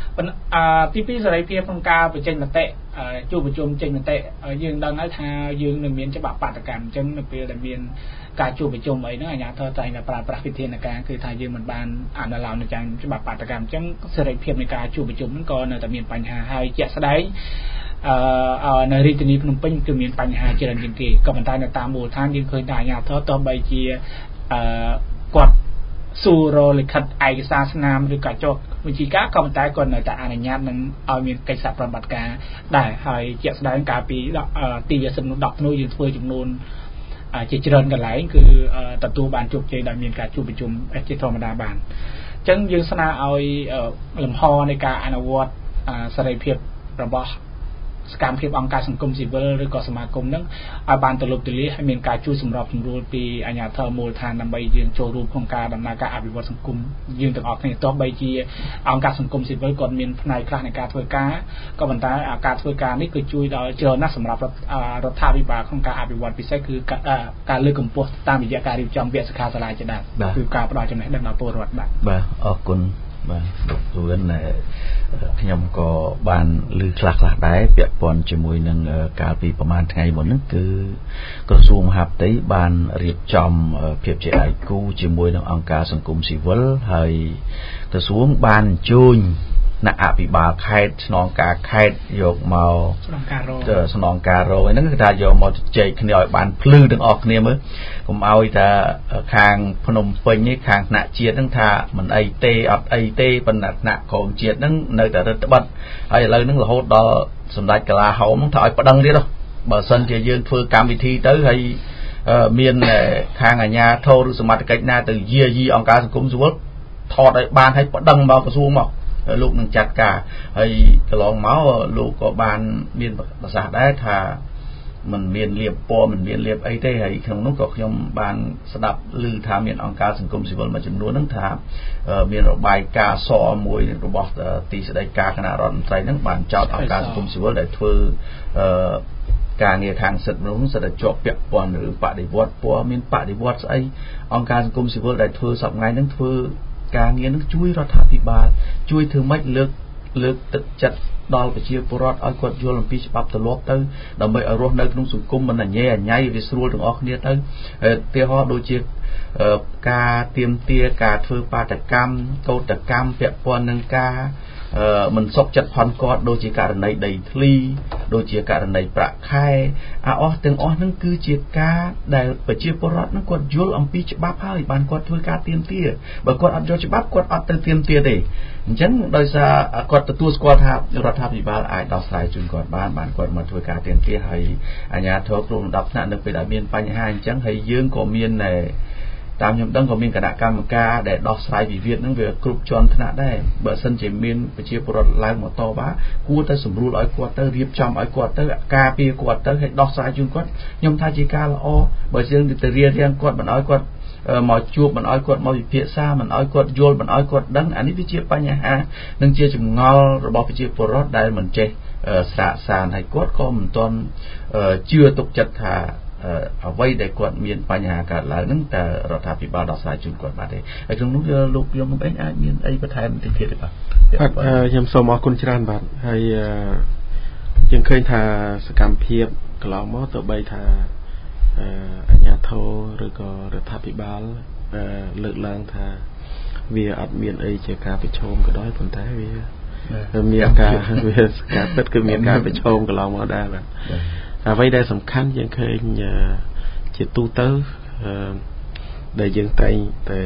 ទី2សេរីភាពក្នុងការបញ្ចេញមតិជួបប្រជុំចេញមតិយើងដឹងហើយថាយើងនឹងមានច្បាប់បាតកម្មអញ្ចឹងនៅពេលដែលមានការជួបប្រជុំអីហ្នឹងអាជ្ញាធរតែងតែប្រើប្រាស់វិធានការគឺថាយើងមិនបានអនុលោមនៅចាំច្បាប់បាតកម្មអញ្ចឹងសេរីភាពនៃការជួបប្រជុំហ្នឹងក៏នៅតែមានបញ្ហាហើយជាក់ស្ដែងនៅរាជធានីភ្នំពេញគឺមានបញ្ហាច្រើនជាងគេក៏ប៉ុន្តែនៅតាមមូលដ្ឋានយើងឃើញថាអាជ្ញាធរទោះបីជាគាត់សួររលិខិតឯកសារស្នាមឬក៏ចុះបញ្ជីការក៏ប៉ុន្តែគាត់នៅតែអនុញ្ញាតនឹងឲ្យមានកិច្ចសហប្រតិបត្តិការដែរហើយជាក់ស្ដែងកាលពីទីវាសិន10ធ្នូយើងធ្វើចំនួនជាច្រើនកន្លែងគឺទទួលបានជោគជ័យដោយមានការជួបប្រជុំជាធម្មតាបានអញ្ចឹងយើងស្នើឲ្យលំហនៃការអនុវត្តសេរីភាពរបស់សកម្មភាពអង្គការសង្គមស៊ីវិលឬក៏សមាគមនឹងឲ្យបានទូលំទូលាយហើយមានការជួយសម្របសម្រួលពីអាជ្ញាធរមូលដ្ឋានដើម្បីយើងចូលរួមក្នុងការដំណើរការអភិវឌ្ឍសង្គមយើងទាំងអស់គ្នាទោះបីជាអង្គការសង្គមស៊ីវិលគាត់មានផ្នែកខ្លះនៃការធ្វើការក៏ប៉ុន្តែការធ្វើការនេះគឺជួយដល់ច្រើនណាស់សម្រាប់រដ្ឋាភិបាលក្នុងការអភិវឌ្ឍពិសេសគឺការលើកកម្ពស់តាមរយៈការរៀបចំវគ្គសិក្ខាសាលាជាដើមគឺការផ្ដល់ចំណេះដឹងដល់ពលរដ្ឋបាទអរគុណបាទលោកទួនខ្ញុំក៏បានឮខ្លះដែរពាក់ព័ន្ធជាមួយនឹងកាលពីប្រហែលថ្ងៃមុនហ្នឹងគឺក្រសួងមហាផ្ទៃបានរៀបចំភាពជាដៃគូជាមួយនឹងអង្គការសង្គមស៊ីវិលហើយក្រសួងបានអញ្ជើញអ្នកអភិបាលខេត្តស្នងការខេត្តយកមកស្នងការរងហ្នឹងគឺថាយកមកចែកគ្នាឲ្យបានភ្លឺទាំងអស់គ្នាមើលកុំឲ្យតែខាងភ្នំពេញនេះខាងថ្នាក់ជាតិហ្នឹងថាមិនអីទេអត់អីទេប៉ុន្តែថ្នាក់ក្រមជាតិហ្នឹងនៅតែរឹតបន្តឹងហើយឥឡូវហ្នឹងរហូតដល់សម្ដេចកលាហោមហ្នឹងថាឲ្យប្តឹងទៀតបើសិនជាយើងធ្វើកម្មវិធីទៅហើយមានខាងអាជ្ញាធរឬសមត្ថកិច្ចណាទៅយាយីអង្គការសង្គមស៊ីវិលថតឲ្យបានឲ្យប្តឹងមកក្រសួងមកលោកនឹងចាត់ការហើយកន្លងមកលោកក៏បានមានប្រសាសន៍ដែរថាមិនមានលៀបពណ៌មិនមានលៀបអីទេហើយក្នុងនោះក៏ខ្ញុំបានស្ដាប់ឮថាមានអង្គការសង្គមស៊ីវិលមួយចំនួនហ្នឹងថាមានរបាយការណ៍សមួយរបស់ទីស្តីការគណៈរដ្ឋមន្ត្រីហ្នឹងបានចោទអង្គការសង្គមស៊ីវិលដែលធ្វើការងារខាងសិទ្ធិមនុស្សសិទ្ធិជាប់ពាក់ព័ន្ធឬបដិវត្តព័ត៌មានបដិវត្តស្អីអង្គការសង្គមស៊ីវិលដែលធ្វើសប្តាហ៍ថ្ងៃហ្នឹងធ្វើការងារនឹងជួយរដ្ឋាភិបាលជួយធ្វើម៉េចលើកទឹកចិត្តដល់ប្រជាពលរដ្ឋឲ្យគាត់យល់អំពីច្បាប់ទម្លាប់ទៅដើម្បីឲ្យរស់នៅក្នុងសង្គមមិនអញ្ញែអញ្ញៃវាស្រួលទាំងអស់គ្នាទៅឧទាហរណ៍ដូចជាការទាមទារការធ្វើបាតកម្មកោតកម្មពាក់ព័ន្ធនឹងការមិនសុខចិត្តផន់គាត់ដូចជាករណីដីធ្លីដូចជាករណីប្រាក់ខែអស់ទាំងអស់ហ្នឹងគឺជាការដែលប្រជាពលរដ្ឋហ្នឹងគាត់យល់អំពីច្បាប់ហើយបានគាត់ធ្វើការទាមទារបើគាត់អត់យល់ច្បាប់គាត់អត់ទៅទាមទារទេអញ្ចឹងដោយសារគាត់ទទួលស្គាល់ថារដ្ឋាភិបាលអាចដោះស្រាយជូនគាត់បានគាត់មកធ្វើការទាមទារហើយអាជ្ញាធរគ្រប់លំដាប់ថ្នាក់នៅពេលដែលមានបញ្ហាអញ្ចឹងហើយយើងក៏មានតាមខ្ញុំដឹងក៏មានគណៈកម្មការដែលដោះស្រាយវិវាទហ្នឹងវាគ្រប់ជាន់ថ្នាក់ដែរបើសិនជាមានប្រជាពលរដ្ឋឡើងមកតបគួរតែសម្រួលឲ្យគាត់ទៅរៀបចំឲ្យគាត់ទៅការពារគាត់ទៅឲ្យដោះស្រាយជូនគាត់ខ្ញុំថាជាការល្អបើយើងទៅរៀបរៀងគាត់មិនឲ្យគាត់មកជួបមិនឲ្យគាត់មកវិភាសាមិនឲ្យគាត់យល់មិនឲ្យគាត់ដឹងអានេះវាជាបញ្ហានិងជាចម្ងល់របស់ប្រជាពលរដ្ឋដែលមិនចេះស្រាកសានហើយគាត់ក៏មិនទាន់ជឿទុកចិត្តថាអ្វីដែលគាត់មានបញ្ហាកើតឡើងហ្នឹងតើរដ្ឋាភិបាលដោះស្រាយជូនគាត់បានទេហើយក្នុងនោះលោកខ្ញុំអីអាចមានអីបន្ថែមបន្តិចទៀតទេបាទខ្ញុំសូមអរគុណច្រើនបាទហើយយើងឃើញថាសកម្មភាពកន្លងមកទោះបីថាអាជ្ញាធរឬក៏រដ្ឋាភិបាលលើកឡើងថាវាអត់មានអីជាការប្រឈមក៏ដោយប៉ុន្តែវាមានការពិតគឺមានការប្រឈមកន្លងមកដែរបាទអ្វីដែលសំខាន់យើងឃើញជាទូទៅដែលយើងតែងតែ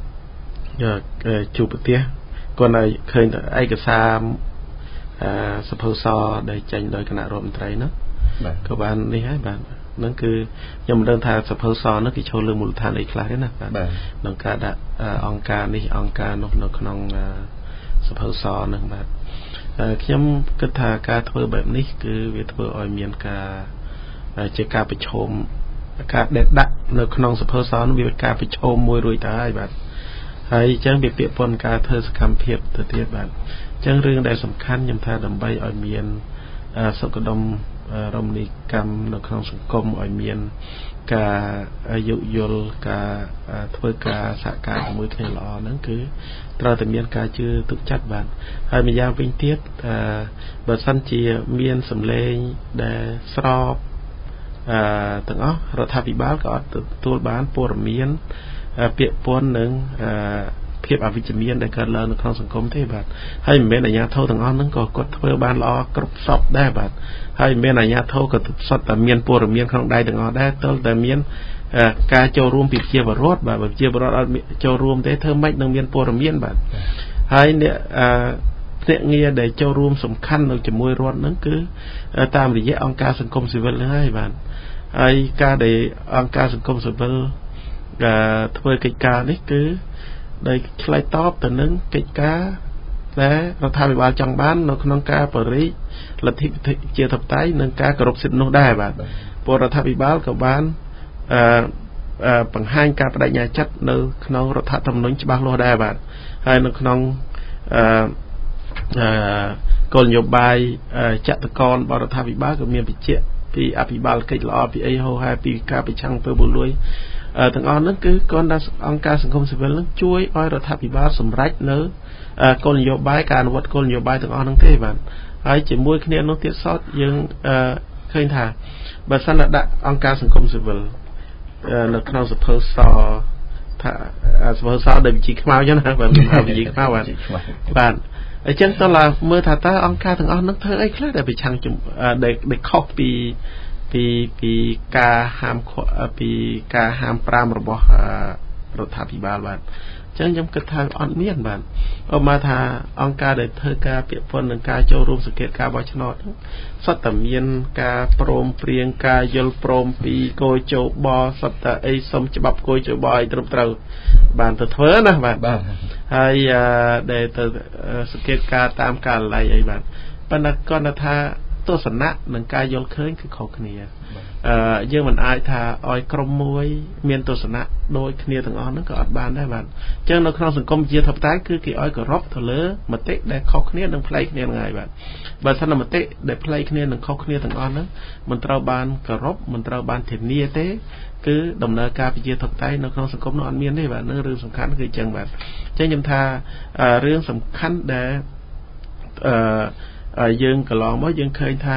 ជួបប្រទេសគាត់នៅឃើញឯកសារសភៅសដែលចេញដោយគណៈរដ្ឋមន្ត្រីនោះក៏បាននេះហើយបាទហ្នឹងគឺខ្ញុំមិនដឹងថាសភៅសនោះគេចូលលើមូលដ្ឋានអីខ្លះទេណាបាទក្នុងការដាក់អង្គការនេះអង្គការនោះនៅក្នុងសភៅសហ្នឹងបាទខ្ញុំគិតថាការធ្វើបែបនេះគឺវាធ្វើឲ្យមានការជាការប្រឈមការដាក់នៅក្នុងសភៅសនោះវាការប្រឈមមួយរួចទៅហើយបាទហើយអញ្ចឹងវាពាក់ព័ន្ធការធ្វើសកម្មភាពទៅទៀតបាទអញ្ចឹងរឿងដែលសំខាន់ខ្ញុំថាដើម្បីឲ្យមានសុខដុមរមណីកម្មនៅក្នុងសង្គមឲ្យមានការយោគយល់ការធ្វើការសហការជាមួយគ្នាល្អហ្នឹងគឺត្រូវតែមានការជឿទុកចិត្តបាទហើយម្យ៉ាងវិញទៀតបើសិនជាមានសម្លេងដែលស្របទាំងអស់រដ្ឋាភិបាលក៏អត់ទទួលបានព័ត៌មានពាក្យពន់នឹងភាពអវិជ្ជមានដែលកើតឡើងនៅក្នុងសង្គមទេបាទហើយមិនមែនអាជ្ញាធរទាំងអស់ហ្នឹងក៏គាត់ធ្វើបានល្អគ្រប់សពដែរបាទហើយមិនមែនអាជ្ញាធរក៏សុទ្ធតែមានព័ត៌មានក្នុងដៃទាំងអស់ដែរទើបតែមានការចូលរួមពីប្រជាពលរដ្ឋបាទបើប្រជាពលរដ្ឋអត់ចូលរួមទេធ្វើម៉េចនឹងមានព័ត៌មានបាទហើយអ្នកភ្នាក់ងារដែលចូលរួមសំខាន់នៅជាមួយរដ្ឋហ្នឹងគឺតាមរយៈអង្គការសង្គមស៊ីវិលហ្នឹងហើយបាទហើយការដែលអង្គការសង្គមស៊ីវិលធ្វើកិច្ចការនេះគឺដែលឆ្លើយតបទៅនឹងកិច្ចការដែលរដ្ឋាភិបាលចង់បាននៅក្នុងការបរិយាលទ្ធិជាធិបតេយ្យនិងការគោរពសិទ្ធិនោះដែរបាទពលរដ្ឋាភិបាលក៏បានបង្ហាញការបដិញ្ញាចិត្តនៅក្នុងរដ្ឋធម្មនុញ្ញច្បាស់លាស់ដែរបាទហើយនៅក្នុងគោលនយោបាយចតុកោណបរដ្ឋាភិបាលក៏មានបញ្ជាក់ពីអភិបាលកិច្ចល្អពីអីហោហែពីការប្រឆាំងទៅបុលួយទាំងអស់ហ្នឹងគឺគាត់ថាអង្គការសង្គមស៊ីវិលហ្នឹងជួយឲ្យរដ្ឋាភិបាលសម្រេចនៅគោលនយោបាយការអនុវត្តគោលនយោបាយទាំងអស់ហ្នឹងទេបាទហើយជាមួយគ្នានោះទៀតសោតយើងឃើញថាបើសិនតែដាក់អង្គការសង្គមស៊ីវិលនៅក្នុងសភៅសថាសភៅសដែលវិជាខ្មៅចឹងណាបាទវិជាខ្មៅបាទអញ្ចឹងតើមើលថាតើអង្គការទាំងអស់ហ្នឹងធ្វើអីខ្លះដែលប្រឆាំងដែលខុសពីការហាម5របស់រដ្ឋាភិបាលបាទអញ្ចឹងខ្ញុំគិតថាអត់មានបាទឧបមាថាអង្គការដែលធ្វើការពាក់ព័ន្ធនឹងការចូលរួមសង្កេតការបោះឆ្នោតសុទ្ធតែមានការព្រមព្រៀងការយល់ព្រមពីគោលជបសុទ្ធតែអីសុំច្បាប់គោលជបឲ្យត្រឹមត្រូវបានទៅធ្វើណាបាទហើយដែលទៅសង្កេតការតាមកាលឡៃអីបាទប៉ុន្តែគាត់ថាទស្សនៈនិងការយល់ឃើញគឺខុសគ្នាយើងមិនអាចថាឲ្យក្រុមមួយមានទស្សនៈដូចគ្នាទាំងអស់ហ្នឹងក៏អត់បានដែរបាទអញ្ចឹងនៅក្នុងសង្គមជាធិបតេយ្យគឺគេឲ្យគោរពទៅលើមតិដែលខុសគ្នានិងប្លែកគ្នាហ្នឹងហើយបាទបើសិនមតិដែលប្លែកគ្នានិងខុសគ្នាទាំងអស់ហ្នឹងមិនត្រូវបានគោរពមិនត្រូវបានធានាទេគឺដំណើរការប្រជាធិបតេយ្យនៅក្នុងសង្គមនោះអត់មានទេបាទនឹងរឿងសំខាន់គឺអញ្ចឹងបាទអញ្ចឹងខ្ញុំថារឿងសំខាន់ដែលយើងកន្លងមកយើងឃើញថា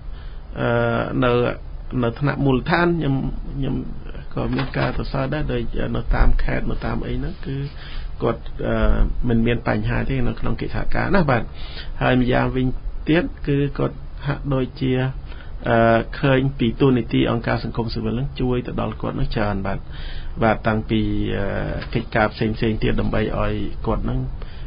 នៅថ្នាក់មូលដ្ឋានខ្ញុំក៏មានការសរសើរដែរដោយនៅតាមខេត្តនៅតាមអីហ្នឹងគឺគាត់មិនមានបញ្ហាទេនៅក្នុងកិច្ចសហការណាបាទហើយម្យ៉ាងវិញទៀតគឺគាត់ហាក់ដូចជាឃើញពីទូនីតិអង្គការសង្គមស៊ីវិលហ្នឹងជួយទៅដល់គាត់នោះច្រើនបាទតាំងពីកិច្ចការផ្សេងទៀតដើម្បីឲ្យគាត់ហ្នឹង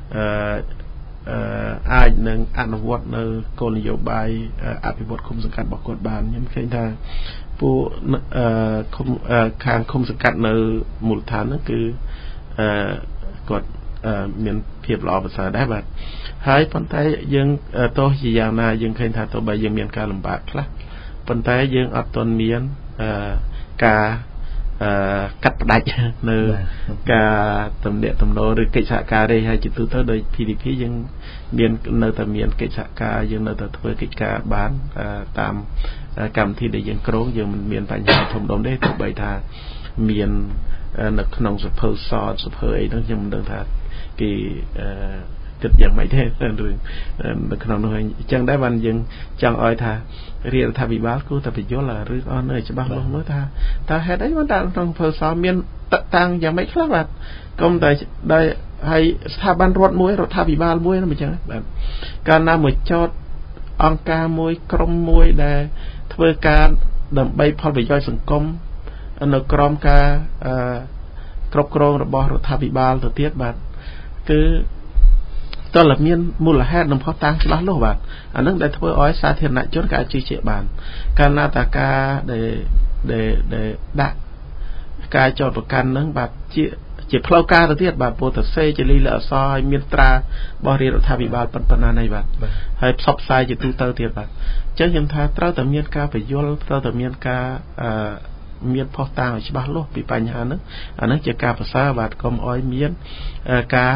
អាចនឹងអនុវត្តនៅគោលនយោបាយអភិវឌ្ឍឃុំសង្កាត់របស់គាត់បានខ្ញុំឃើញថាពួកខាងឃុំសង្កាត់នៅមូលដ្ឋានហ្នឹងគឺគាត់មានភាពល្អប្រសើរដែរបាទហើយប៉ុន្តែយើងទោះជាយ៉ាងណាយើងឃើញថាទោះបីយើងមានការលំបាកខ្លះប៉ុន្តែយើងអត់ទាន់មានការកាត់ផ្ដាច់នៅការទំនាក់ទំនងឬកិច្ចសហការទេហើយជាទូទៅដោយ PDP យើងមាននៅតែមានកិច្ចសហការយើងនៅតែធ្វើកិច្ចការបានតាមកម្មវិធីដែលយើងក្រុងយើងមិនមានបញ្ហាធំដុំទេទោះបីថាមាននៅក្នុងសភៅសភៅអីហ្នឹងខ្ញុំមិនដឹងថាគេគិតយ៉ាងម៉េចទេរឿងនៅក្នុងនោះអញ្ចឹងដែរបានយើងចង់ឲ្យថារដ្ឋាភិបាលគួរតែបញ្យល់រឿងអស់នៅច្បាស់លាស់នោះថាតើហេតុអីបានដាក់ក្នុងសភៅសមានតតាំងយ៉ាងម៉េចខ្លះបាទកុំតែដោយហើយស្ថាប័នរដ្ឋមួយរដ្ឋាភិបាលមួយហ្នឹងអញ្ចឹងបាទកាលណាមួយចោតអង្គការមួយក្រុមមួយដែលធ្វើការដើម្បីផលប្រយោជន៍សង្គមនៅក្រោមការគ្រប់គ្រងរបស់រដ្ឋាភិបាលទៅទៀតបាទគឺតើមានមូលហេតុនិងផុសតាងច្បាស់លាស់បាទអានឹងដែលធ្វើឲ្យសាធារណជនក៏អាចជឿជាក់បានកាលណាតាការដែលដាក់ការចោទប្រកាន់ហ្នឹងបាទជាផ្លូវការទៅទៀតបាទពោលទៅសេជាលីលអសរឲ្យមានត្រារបស់រដ្ឋាភិបាលប៉ុណ្ណានេះបាទហើយផ្សព្វផ្សាយជាទូទៅទៀតបាទអញ្ចឹងខ្ញុំថាត្រូវតែមានការបញ្យល់ត្រូវតែមានការមានផុសតាងឲ្យច្បាស់លាស់ពីបញ្ហាហ្នឹងអាហ្នឹងជាការប្រសើរបាទកុំឲ្យមានការ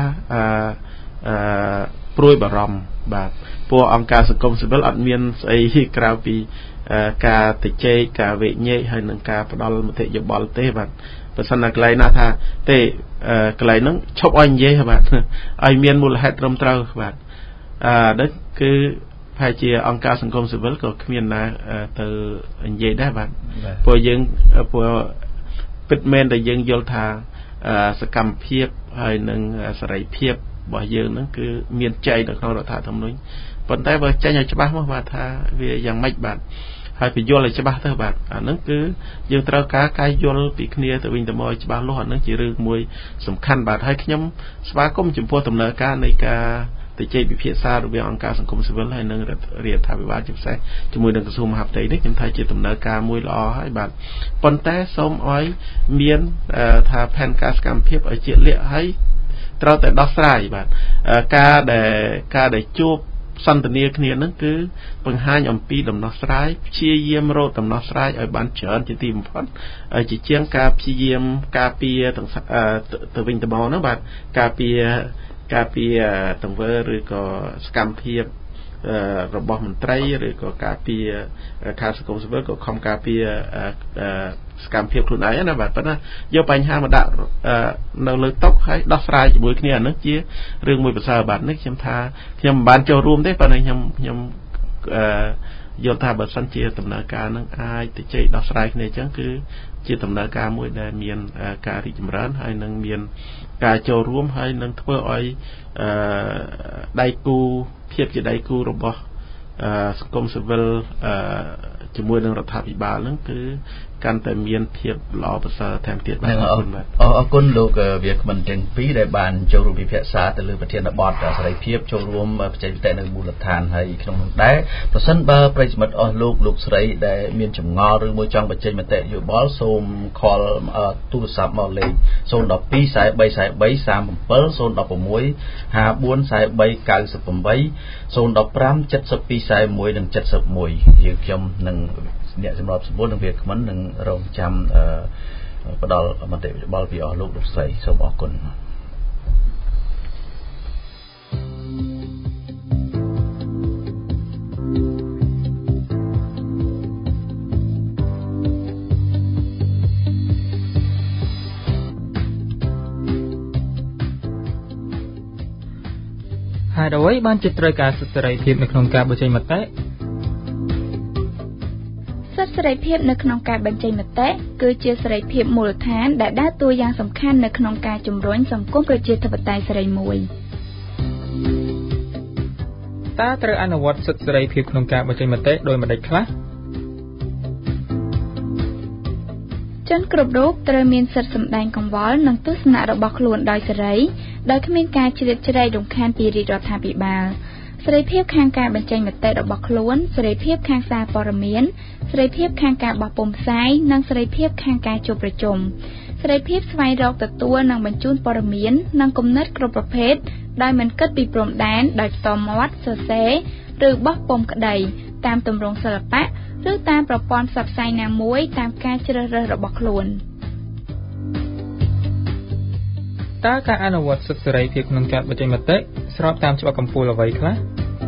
ព្រួយបារម្ភបាទពួកអង្គការសង្គមស៊ីវិលអត់មានស្អីក្រៅពីការតិចេការវិញ្ញាហើយនឹងការផ្ដល់មតិយោបល់ទេបាទបើសិនណាកន្លែងណាថាទេកន្លែងហ្នឹងឈប់ឲ្យនិយាយបាទឲ្យមានមូលហេតុត្រឹមត្រូវបាទដូចគឺប្រហែលជាអង្គការសង្គមស៊ីវិលក៏គ្មានណាទៅនិយាយដែរបាទព្រោះយើងព្រោះពិតមែនតែយើងយល់ថាសកម្មភាពហើយនឹងសេរីភាពរបស់យើងហ្នឹងគឺមានចែងនៅក្នុងរដ្ឋធម្មនុញ្ញប៉ុន្តែបើចេញឲ្យច្បាស់មកបាទថាវាយ៉ាងម៉េចបាទហើយពយល់ឲ្យច្បាស់ទៅបាទអាហ្នឹងគឺយើងត្រូវការយល់ពីគ្នាទៅវិញទៅមកឲ្យច្បាស់លាស់អាហ្នឹងជារឿងមួយសំខាន់បាទហើយខ្ញុំស្វាគមន៍ចំពោះដំណើរការនៃការទៅជែកពិភាក្សារវាងអង្គការសង្គមស៊ីវិលហើយនិងរដ្ឋាភិបាលជាពិសេសជាមួយនឹងក្រសួងមហាផ្ទៃនេះខ្ញុំថាជាដំណើរការមួយល្អហើយបាទប៉ុន្តែសូមឲ្យមានថាផែនការសកម្មភាពឲ្យជាក់លាក់ហើយត្រូវតែដោះស្រាយបាទការដែលជួបសន្ទនាគ្នាហ្នឹងគឺបង្ហាញអំពីដំណោះស្រាយព្យាយាមរកដំណោះស្រាយឲ្យបានច្រើនជាទីបំផុតជាជាងការព្យាយាមការពារទាំងទៅវិញទៅមកហ្នឹងបាទការពារទង្វើឬក៏សកម្មភាពរបស់មន្ត្រីឬក៏ការពារខាងសង្គមស៊ីវិលក៏ខំការពារសកម្មភាពខ្លួនឯងណាបាទប៉ុន្តែយកបញ្ហាមកដាក់នៅលើតុហើយដោះស្រាយជាមួយគ្នាអានេះជារឿងមួយប្រសើរបាទនេះខ្ញុំថាខ្ញុំមិនបានចូលរួមទេប៉ុន្តែខ្ញុំយល់ថាបើសិនជាដំណើរការនឹងអាចទៅជ័យដោះស្រាយគ្នាអញ្ចឹងគឺជាដំណើរការមួយដែលមានការរីកចម្រើនហើយនឹងមានការចូលរួមហើយនឹងធ្វើឲ្យដៃគូភាពជាដៃគូរបស់សង្គមស៊ីវិលជាមួយនឹងរដ្ឋាភិបាលហ្នឹងគឺកាន់តែមានភាពល្អប្រសើរថែមទៀតបាទអរគុណលោកវាគ្មិនទាំងពីរដែលបានចូលរួមពិភាក្សាទៅលើប្រធានបទសេរីភាពចូលរួមបច្ចេកវិទ្យានៅមូលដ្ឋានហើយក្នុងនោះដែរប្រសិនបើប្រិយមិត្តអស់លោកស្រីដែលមានចម្ងល់ឬមួយចង់បញ្ចេញមតិយោបល់សូមខលទូរស័ព្ទមកលេខ012 43 43 37 016 54 43 98 015 72 41និង71យើងខ្ញុំនឹងអ្នកសម្របសម្រួលនឹងវាគ្មិននឹងរងចាំផ្ដល់មតិយោបល់ពីអស់លោកស្រីសូមអរគុណហើយអ្វីបានជាត្រូវការសិទ្ធិសេរីភាពនៅក្នុងការបញ្ចេញមតិសិទ្ធិសេរីភាពនៅក្នុងការបញ្ចេញមតិគឺជាសេរីភាពមូលដ្ឋានដែលដើរតួយ៉ាងសំខាន់នៅក្នុងការជំរុញសង្គមប្រជាធិបតេយ្យសេរីមួយតើត្រូវអនុវត្តសិទ្ធិសេរីភាពក្នុងការបញ្ចេញមតិដោយម្តេចខ្លះជនគ្រប់រូបត្រូវមានសិទ្ធិសម្ដែងកង្វល់និងទស្សនៈរបស់ខ្លួនដោយសេរីដោយគ្មានការជ្រៀតជ្រែករំខានពីរាជរដ្ឋាភិបាលសេរីភាពខាងការបញ្ចេញមតិរបស់ខ្លួនសេរីភាពខាងសារព័ត៌មានសេរីភាពខាងការបោះពុម្ពផ្សាយនិងសេរីភាពខាងការជួបប្រជុំសេរីភាពស្វែងរកទទួលនិងបញ្ជូនព័ត៌មាននិងគំនិតគ្រប់ប្រភេទដោយមិនគិតពីព្រំដែនដោយផ្ទាល់មាត់សរសេរឬបោះពុម្ពក្តីតាមទម្រង់សិល្បៈឬតាមប្រព័ន្ធផ្សព្វផ្សាយណាមួយតាមការជ្រើសរើសរបស់ខ្លួនតើការអនុវត្តសិទ្ធិសេរីភាពក្នុងការបញ្ចេញមតិស្របតាមច្បាប់កំពូលអ្វីខ្លះ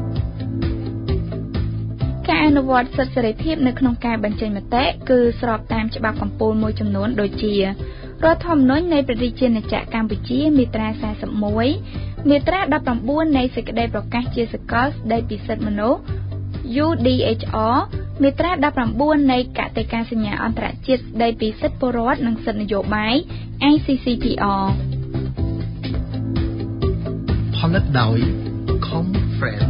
ការអនុវត្តសិទ្ធិសេរីភាពនៅក្នុងការបញ្ចេញមតិគឺស្របតាមច្បាប់កំពូលមួយចំនួនដូចជារដ្ឋធម្មនុញ្ញនៃព្រះរាជាណាចក្រកម្ពុជាមាត្រា41មាត្រា19នៃសេចក្តីប្រកាសជាសកលស្តីពីសិទ្ធិមនុស្ស UDHR មាត្រា19នៃកតិកាសញ្ញាអន្តរជាតិស្តីពីសិទ្ធិពលរដ្ឋនិងសិទ្ធិនយោបាយ ICCPR ផលិតដោយ Conframe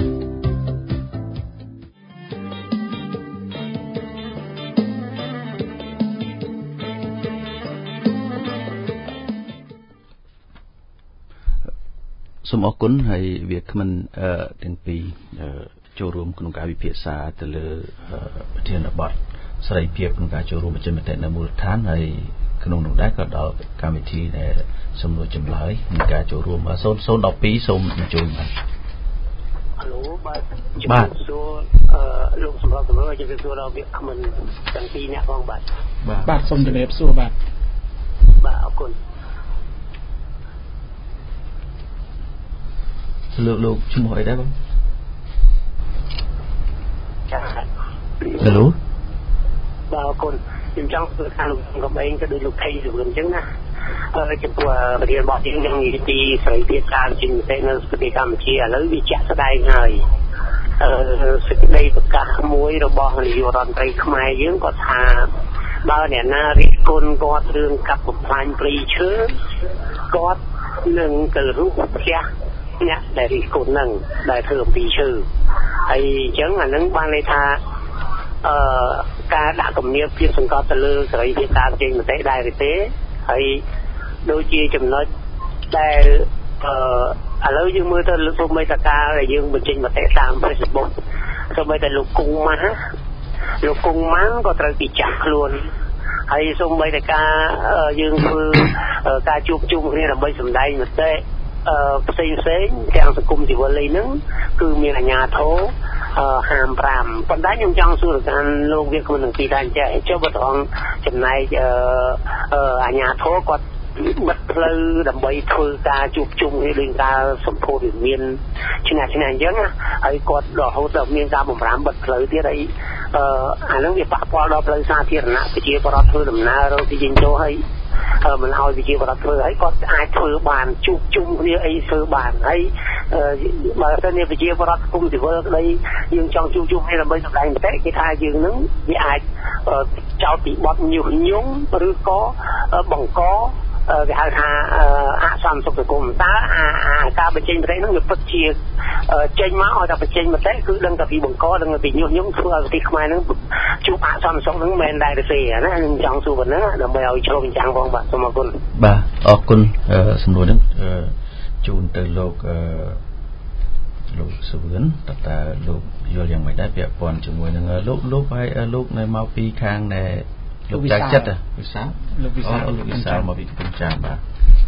សូមអរគុណហើយវាគ្មិនទាំងពីរចូលរួមក្នុងការវិភាសាទៅលើប្រធានបទសេរីភាពក្នុងការចូលរួមបញ្ចេញមតិនៅមូលដ្ឋានហើយក្នុងនោះដែរក៏ដល់កម្មវិធីដែលសំណួរចម្លើយនៃការចូលរួម012សូមអញ្ជើញបាទហៅបាទសួរលោកសម្រាប់សម្រួលជំរាបសួរដល់វាគ្មិនទាំងពីរអ្នកផងបាទសូមជំរាបសួរបាទអរគុណលោកឈ្មោះអីដែរបងចា Hello បាទគុណខ្ញុំចង់ធ្វើការលោកកំឯងក៏ដូចលោកថៃជំរឿនអញ្ចឹងណាចំពោះប្រធានបទយើងនិយាយពីសេរីភាពការចេញមតិនៅប្រទេសកម្ពុជាឥឡូវវាចាក់ស្ដែងហើយសេចក្តីប្រកាសមួយរបស់នាយករដ្ឋមន្ត្រីខ្មែរយើងគាត់ថាបើអ្នកណារិះគន់គាត់រឿងកាប់បំផ្លាញព្រៃឈើគាត់នឹងទៅរុះផ្ទះអ្នកដែលរិះគន់នឹងដែលធ្វើអំពីឈើហើយអញ្ចឹងអានឹងបានន័យថាការដាក់គំនាបភាពសង្កត់ទៅលើសេរីភាពការចេញមតិដែរទេហើយដូចជាចំណុចដែលឥឡូវយើងមើលទៅសូម្បីតែការដែលយើងបញ្ចេញមតិតាម Facebook សូម្បីតែលោកគង់ម៉ាំងក៏ត្រូវពីចាក់ខ្លួនហើយសូម្បីតែការយើងធ្វើការជួបជុំគ្នាដើម្បីសម្ដែងមតិផ្សេងទាំងសង្គមស៊ីវិលហ្នឹងគឺមានអាជ្ញាធរហាម5ប៉ុន្តែខ្ញុំចង់សួរថាលោកវាគ្មិននឹងពីថាអញ្ចឹងចុះបើត្រង់ចំណែកអាជ្ញាធរគាត់បិទផ្លូវដើម្បីធ្វើការជួបជុំគ្នាដូចការសម្ពោធវិមានឆ្នះអញ្ចឹងហើយគាត់រហូតដល់មានការបំរាមបិទផ្លូវទៀតហើយអានឹងវាប៉ះពាល់ដល់ផ្លូវសាធារណៈប្រជាពលរដ្ឋធ្វើដំណើររកទីជិញចូលហើយមិនឲ្យប្រជាពលរដ្ឋធ្វើហើយគាត់អាចធ្វើបានជួបជុំគ្នាអីធ្វើបានហើយបើសិនជាប្រជាពលរដ្ឋគុំស៊ីវិលក្តីយើងចង់ជួបជុំគ្នាដើម្បីសម្ដែងមតិគេថាយើងនឹងវាអាចចោទពីបទញុះញង់ឬក៏បង្កគេហៅថាអសន្តិសុខសង្គមតើការបញ្ចេញមតិហ្នឹងវាពិតជាចេញមកឲ្យតែបញ្ចេញមតិគឺដឹងតែពីបង្កដឹងតែពីញុះញង់ធ្វើឲ្យប្រទេសខ្មែរហ្នឹងជួបអសន្តិសុខហ្នឹងមិនមែនដែរទេណាខ្ញុំចង់សួរប៉ុណ្ណឹងដើម្បីឲ្យឆ្លុះបញ្ចាំងផងបាទសូមអរគុណបាទអរគុណសំណួរហ្នឹងជូនទៅលោកសវឿនតើលោកយល់យ៉ាងម៉េចដែរពាក់ព័ន្ធជាមួយនឹងលោកហើយលោកនៅមកពីខាងណែលោកចាក់ចិត្តវិសាលលោកវិសាលមកពីកំពង់ចាមបាទ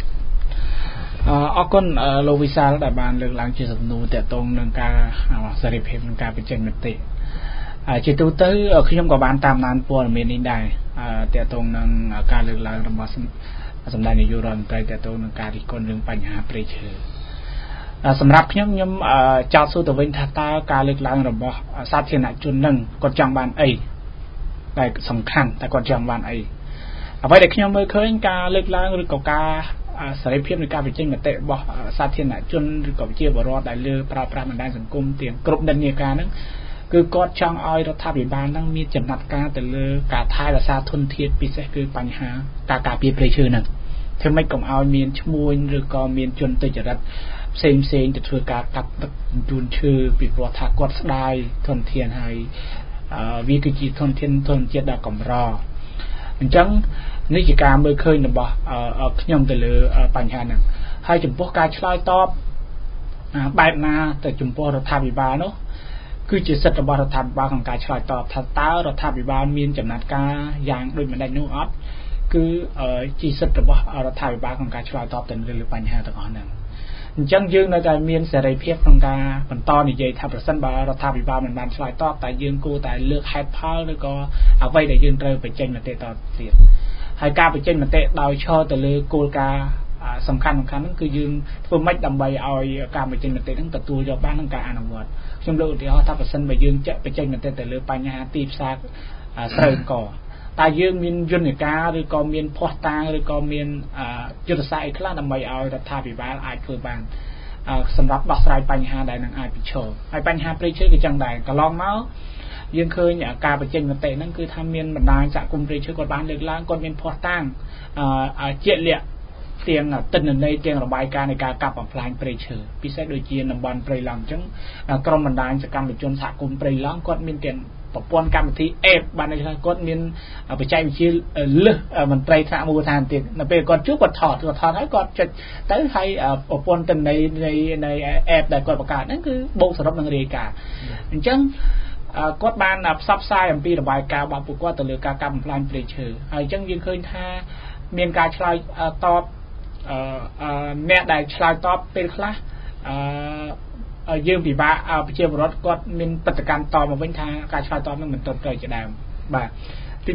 អរគុណលោកវិសាលដែលបានលើកឡើងជាសំណួរទាក់ទងនឹងការសេរីភាពក្នុងការបញ្ចេញមតិជាទូទៅខ្ញុំក៏បានតាមដានព័ត៌មាននេះដែរទាក់ទងនឹងការលើកឡើងរបស់សម្ដេចនាយករដ្ឋមន្ត្រីទាក់ទងនឹងការរិះគន់រឿងបញ្ហាព្រៃឈើសម្រាប់ខ្ញុំចោទសួរទៅវិញថាតើការលើកឡើងរបស់សាធារណជននឹងគាត់ចង់បានអីតែសំខាន់តែគាត់ចង់បានអីអ្វីដែលខ្ញុំមើលឃើញការលើកឡើងឬក៏ការសេរីភាពនៃការបញ្ចេញមតិរបស់សាធារណជនឬក៏ប្រជាពលរដ្ឋដែលលើប្រើប្រាស់បណ្ដាញសង្គមទាំងគ្រប់និន្នាការហ្នឹងគឺគាត់ចង់ឲ្យរដ្ឋាភិបាលហ្នឹងមានចំណាត់ការទៅលើការថែរក្សាធនធានពិសេសគឺបញ្ហាការការពារព្រៃឈើហ្នឹងធ្វើម៉េចកុំឲ្យមានឈ្មួញឬក៏មានជនទុច្ចរិតផ្សេងទៅធ្វើការកាប់ទឹកជូនឈើពីព្រោះថាគាត់ស្ដាយធនធានហើយវាគឺជាធនធានជាតិដ៏កម្រអញ្ចឹងនេះជាការមើលឃើញរបស់ខ្ញុំទៅលើបញ្ហាហ្នឹងហើយចំពោះការឆ្លើយតបបែបណាទៅចំពោះរដ្ឋាភិបាលនោះគឺជាសិទ្ធិរបស់រដ្ឋាភិបាលក្នុងការឆ្លើយតបថាតើរដ្ឋាភិបាលមានចំណាត់ការយ៉ាងដូចម្ដេចនោះអត់គឺជាសិទ្ធិរបស់រដ្ឋាភិបាលក្នុងការឆ្លើយតបទៅលើបញ្ហាទាំងអស់ហ្នឹងអញ្ចឹងយើងនៅតែមានសេរីភាពក្នុងការបន្តនិយាយថាប្រសិនបើរដ្ឋាភិបាលមិនបានឆ្លើយតបតែយើងគួរតែលើកហេតុផលឬក៏អ្វីដែលយើងត្រូវបញ្ចេញមតិតទៀតហើយការបញ្ចេញមតិដោយឈរទៅលើគោលការណ៍សំខាន់ហ្នឹងគឺយើងធ្វើម៉េចដើម្បីឲ្យការបញ្ចេញមតិហ្នឹងទទួលយកបាននឹងការអនុវត្តខ្ញុំលើកឧទាហរណ៍ថាប្រសិនបើយើងបញ្ចេញមតិទៅលើបញ្ហាទីផ្សារស្រូវអង្គតែយើងមានយន្តការឬក៏មានភស្តុតាងឬក៏មានយុទ្ធសាស្ត្រអីខ្លះដើម្បីឲ្យរដ្ឋាភិបាលអាចធ្វើបានសម្រាប់ដោះស្រាយបញ្ហាដែលនឹងអាចប្រឈមហើយបញ្ហាព្រៃឈើក៏ចឹងដែរកន្លងមកយើងឃើញការបញ្ចេញមតិហ្នឹងគឺថាមានបណ្ដាញសហគមន៍ព្រៃឈើគាត់បានលើកឡើងគាត់មានភស្តុតាងជាក់លាក់ទាំងទិន្នន័យទាំងរបាយការណ៍នៃការកាប់បំផ្លាញព្រៃឈើពិសេសដូចជាតំបន់ព្រៃឡង់អញ្ចឹងក្រុមបណ្ដាញសកម្មជនសហគមន៍ព្រៃឡង់គាត់មានទាំងប្រព័ន្ធកម្មវិធី app បានន័យថាគាត់មានបច្ចេកវិទ្យាលើសមន្ត្រីថ្នាក់មូលដ្ឋានទៀតនៅពេលគាត់ជួបគាត់ថតហើយគាត់ចុចទៅហើយប្រព័ន្ធទិន្នន័យនៃ app ដែលគាត់បង្កើតហ្នឹងគឺបូកសរុបនឹងរាយការណ៍អញ្ចឹងគាត់បានផ្សព្វផ្សាយអំពីរបាយការណ៍របស់ពួកគាត់ទៅលើការកាប់បំផ្លាញព្រៃឈើហើយអញ្ចឹងយើងឃើញថាមានការឆ្លើយតបអ្នកដែលឆ្លើយតបពេលខ្លះយើងពិបាកប្រជាពលរដ្ឋគាត់មានប្រតិកម្មតបមកវិញថាការឆ្លើយតបនឹងមិនត្រឹមត្រូវជាដើមបាទទី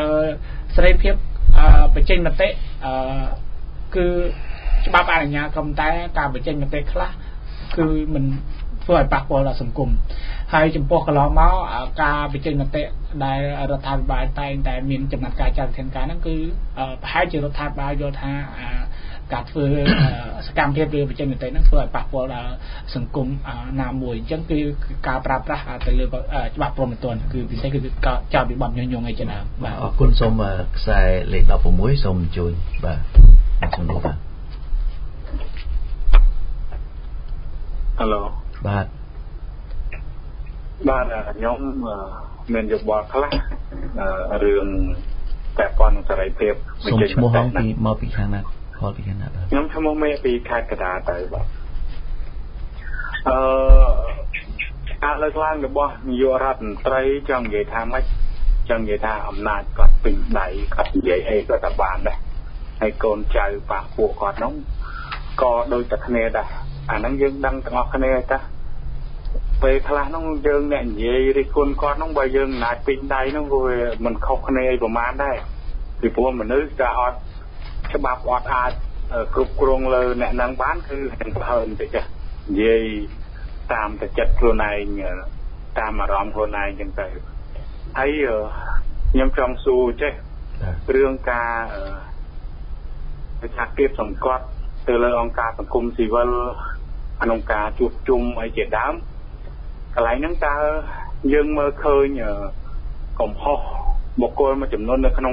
2សេរីភាពបញ្ចេញមតិគឺច្បាប់អនុញ្ញាតក៏តែការបញ្ចេញមតិខ្លះគឺមិនធ្វើឲ្យប៉ះពាល់ដល់សង្គមហើយចំពោះកន្លងមកការបញ្ចេញមតិដែលរដ្ឋាភិបាលតែងតែមានចំណាត់ការចាត់វិធានការហ្នឹងគឺប្រហែលជារដ្ឋាភិបាលយល់ថាការធ្វើសកម្មភាពឬបញ្ចេញមតិហ្នឹងធ្វើឲ្យប៉ះពាល់ដល់សង្គមណាមួយអញ្ចឹងគឺការប្រើប្រាស់ទៅលើច្បាប់ព្រហ្មទណ្ឌគឺពិសេសគឺចោទពីបទញុះញង់អីចឹងបាទអរគុណសូមខ្សែលេខ16សូមអញ្ជើញបាទសូមលោកបាទហៅឡូបាទខ្ញុំមានយោបល់ខ្លះរឿងតែប៉ុនសេរីភាពសូមឈ្មោះហងពីមកពីខាងណាខលពីខាងណាបាទខ្ញុំឈ្មោះមេពីខេត្តកណ្ដាលទៅបាទការលើកឡើងរបស់នាយករដ្ឋមន្ត្រីចង់និយាយថាម៉េចចង់និយាយថាអំណាចគាត់ពេញដៃគាត់និយាយអីគាត់តែបានដែរហើយកូនចៅប៉ះពួកគាត់នោះក៏ដូចតែគ្នាដែរអាហ្នឹងយើងដឹងទាំងអស់គ្នាតាពេលខ្លះនោះយើងអ្នកនិយាយរិះគន់គាត់នោះបើយើងអំណាចពេញដៃនោះវាមិនខុសគ្នាអីប្រហែលដែរពីព្រោះមនុស្សតែអត់ច្បាប់អត់អាចគ្រប់គ្រងលើអ្នកនឹងបានគឺហ្នឹងទៅហើយបន្តិចនិយាយតាមតែចិត្តខ្លួនឯងតាមអារម្មណ៍ខ្លួនឯងចឹងទៅហើយខ្ញុំចង់សួរចេះរឿងការសហគមន៍សង្កត់ទៅលើអង្គការសង្គមស៊ីវិលក្នុងការជួបជុំអីជាដើមកន្លែងហ្នឹងតើយើងមើលឃើញកំហុសបុគ្គលមួយចំនួននៅក្នុង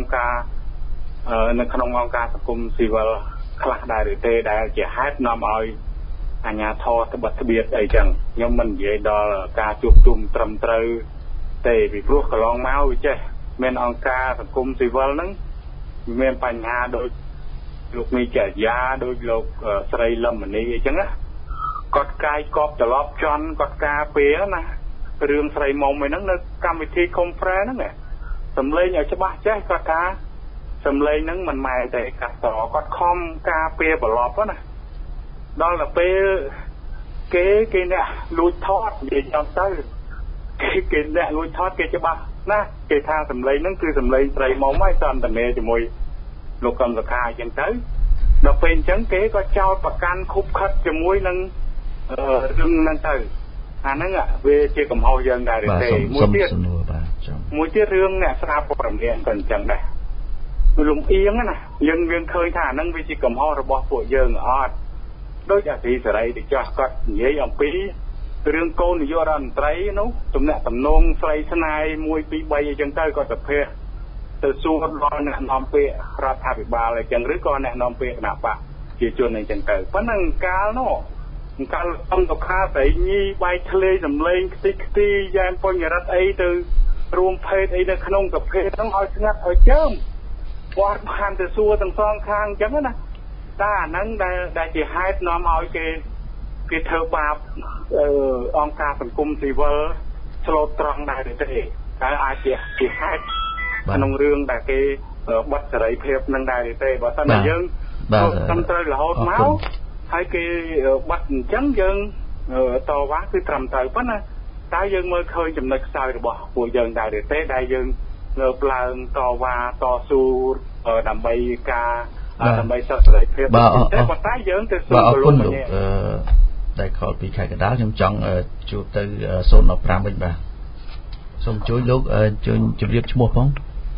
អង្គការសង្គមស៊ីវិលខ្លះដែរឬទេដែលជាហេតុនាំឲ្យអាជ្ញាធរត្បិតត្បៀតអីចឹងខ្ញុំមិននិយាយដល់ការជួបជុំត្រឹមត្រូវទេពីព្រោះកន្លងមកវាចេះមានអង្គការសង្គមស៊ីវិលហ្នឹងមានបញ្ហាដូចលោកមីចយាដូចលោកស្រីលឹមមនីអីចឹងណាគាត់កាយកប់ត្រឡប់ជន់គាត់ការពារណារឿងស្រីមុំឯហ្នឹងនៅកម្មវិធី conference ហ្នឹងសម្លេងឲ្យច្បាស់ចេះគាត់ថាសម្លេងហ្នឹងមិនម៉ែតែកាសរគាត់ខំការពារប្រឡប់ណាដល់ទៅពេលគេអ្នកលួចថតនិយាយចំទៅគេអ្នកលួចថតគេច្បាស់ណាគេថាសម្លេងហ្នឹងគឺសម្លេងស្រីមុំហើយសន្ទនាជាមួយលោកកឹមសុខាអញ្ចឹងទៅដល់ពេលអញ្ចឹងគេក៏ចោទប្រកាន់ខុបខិតជាមួយនឹងរឿងហ្នឹងទៅអាហ្នឹងវាជាកំហុសយើងដែរទេមួយទៀតរឿងអ្នកស្រាវព័ត៌មានក៏អញ្ចឹងដែរលំអៀងណាយើងឃើញថាអាហ្នឹងវាជាកំហុសរបស់ពួកយើងអត់ដូចអាស៊ីសេរីទៅចោះគាត់និយាយអំពីរឿងកូននាយករដ្ឋមន្ត្រីនោះទំនាក់ទំនងស្រីស្នេហ៍1 2 3អញ្ចឹងទៅគាត់ទៅភេទទៅសួរដល់អ្នកនាំពាក្យរដ្ឋាភិបាលអញ្ចឹងឬក៏អ្នកនាំពាក្យគណៈបកជាជនអញ្ចឹងទៅប៉ុន្តែកាលនោះកាលអង្គសុខាស្រីញីបាយធ្លេសម្លេងខ្ទេចខ្ទីយ៉ែមបញ្ញរិទ្ធអីទៅរួមភេទអីនៅក្នុងសភាហ្នឹងឲ្យស្ងាត់ឲ្យជើមគាត់បានទៅសួរទាំងសងខាងអញ្ចឹងណាតែអាហ្នឹងដែលជាហេតុនាំឲ្យគេធ្វើបាបអង្គការសង្គមស៊ីវិលឆ្លូតត្រង់ដែរទេតែអាចជាហេតុក្នុងរឿងដែលគេបិទសេរីភាពនឹងដែរទេបើសិនតែយើងតាមត្រូវរហូតមកហើយគេបិទអញ្ចឹងយើងតវ៉ាគឺត្រឹមត្រូវប៉ុន្តែតើយើងមើលឃើញចំណុចខ្សោយរបស់ពួកយើងដែរទេដែលយើងលើកឡើងតវ៉ាតស៊ូដើម្បីសិទ្ធិសេរីភាពតែប៉ុន្តែយើងទៅស៊ូប្រលំម្នាក់ដែលខលពីខេត្តកណ្ដាលខ្ញុំចង់ជួបទៅ015វិញបាទសូមជួយលោកជួយជម្រាបឈ្មោះផង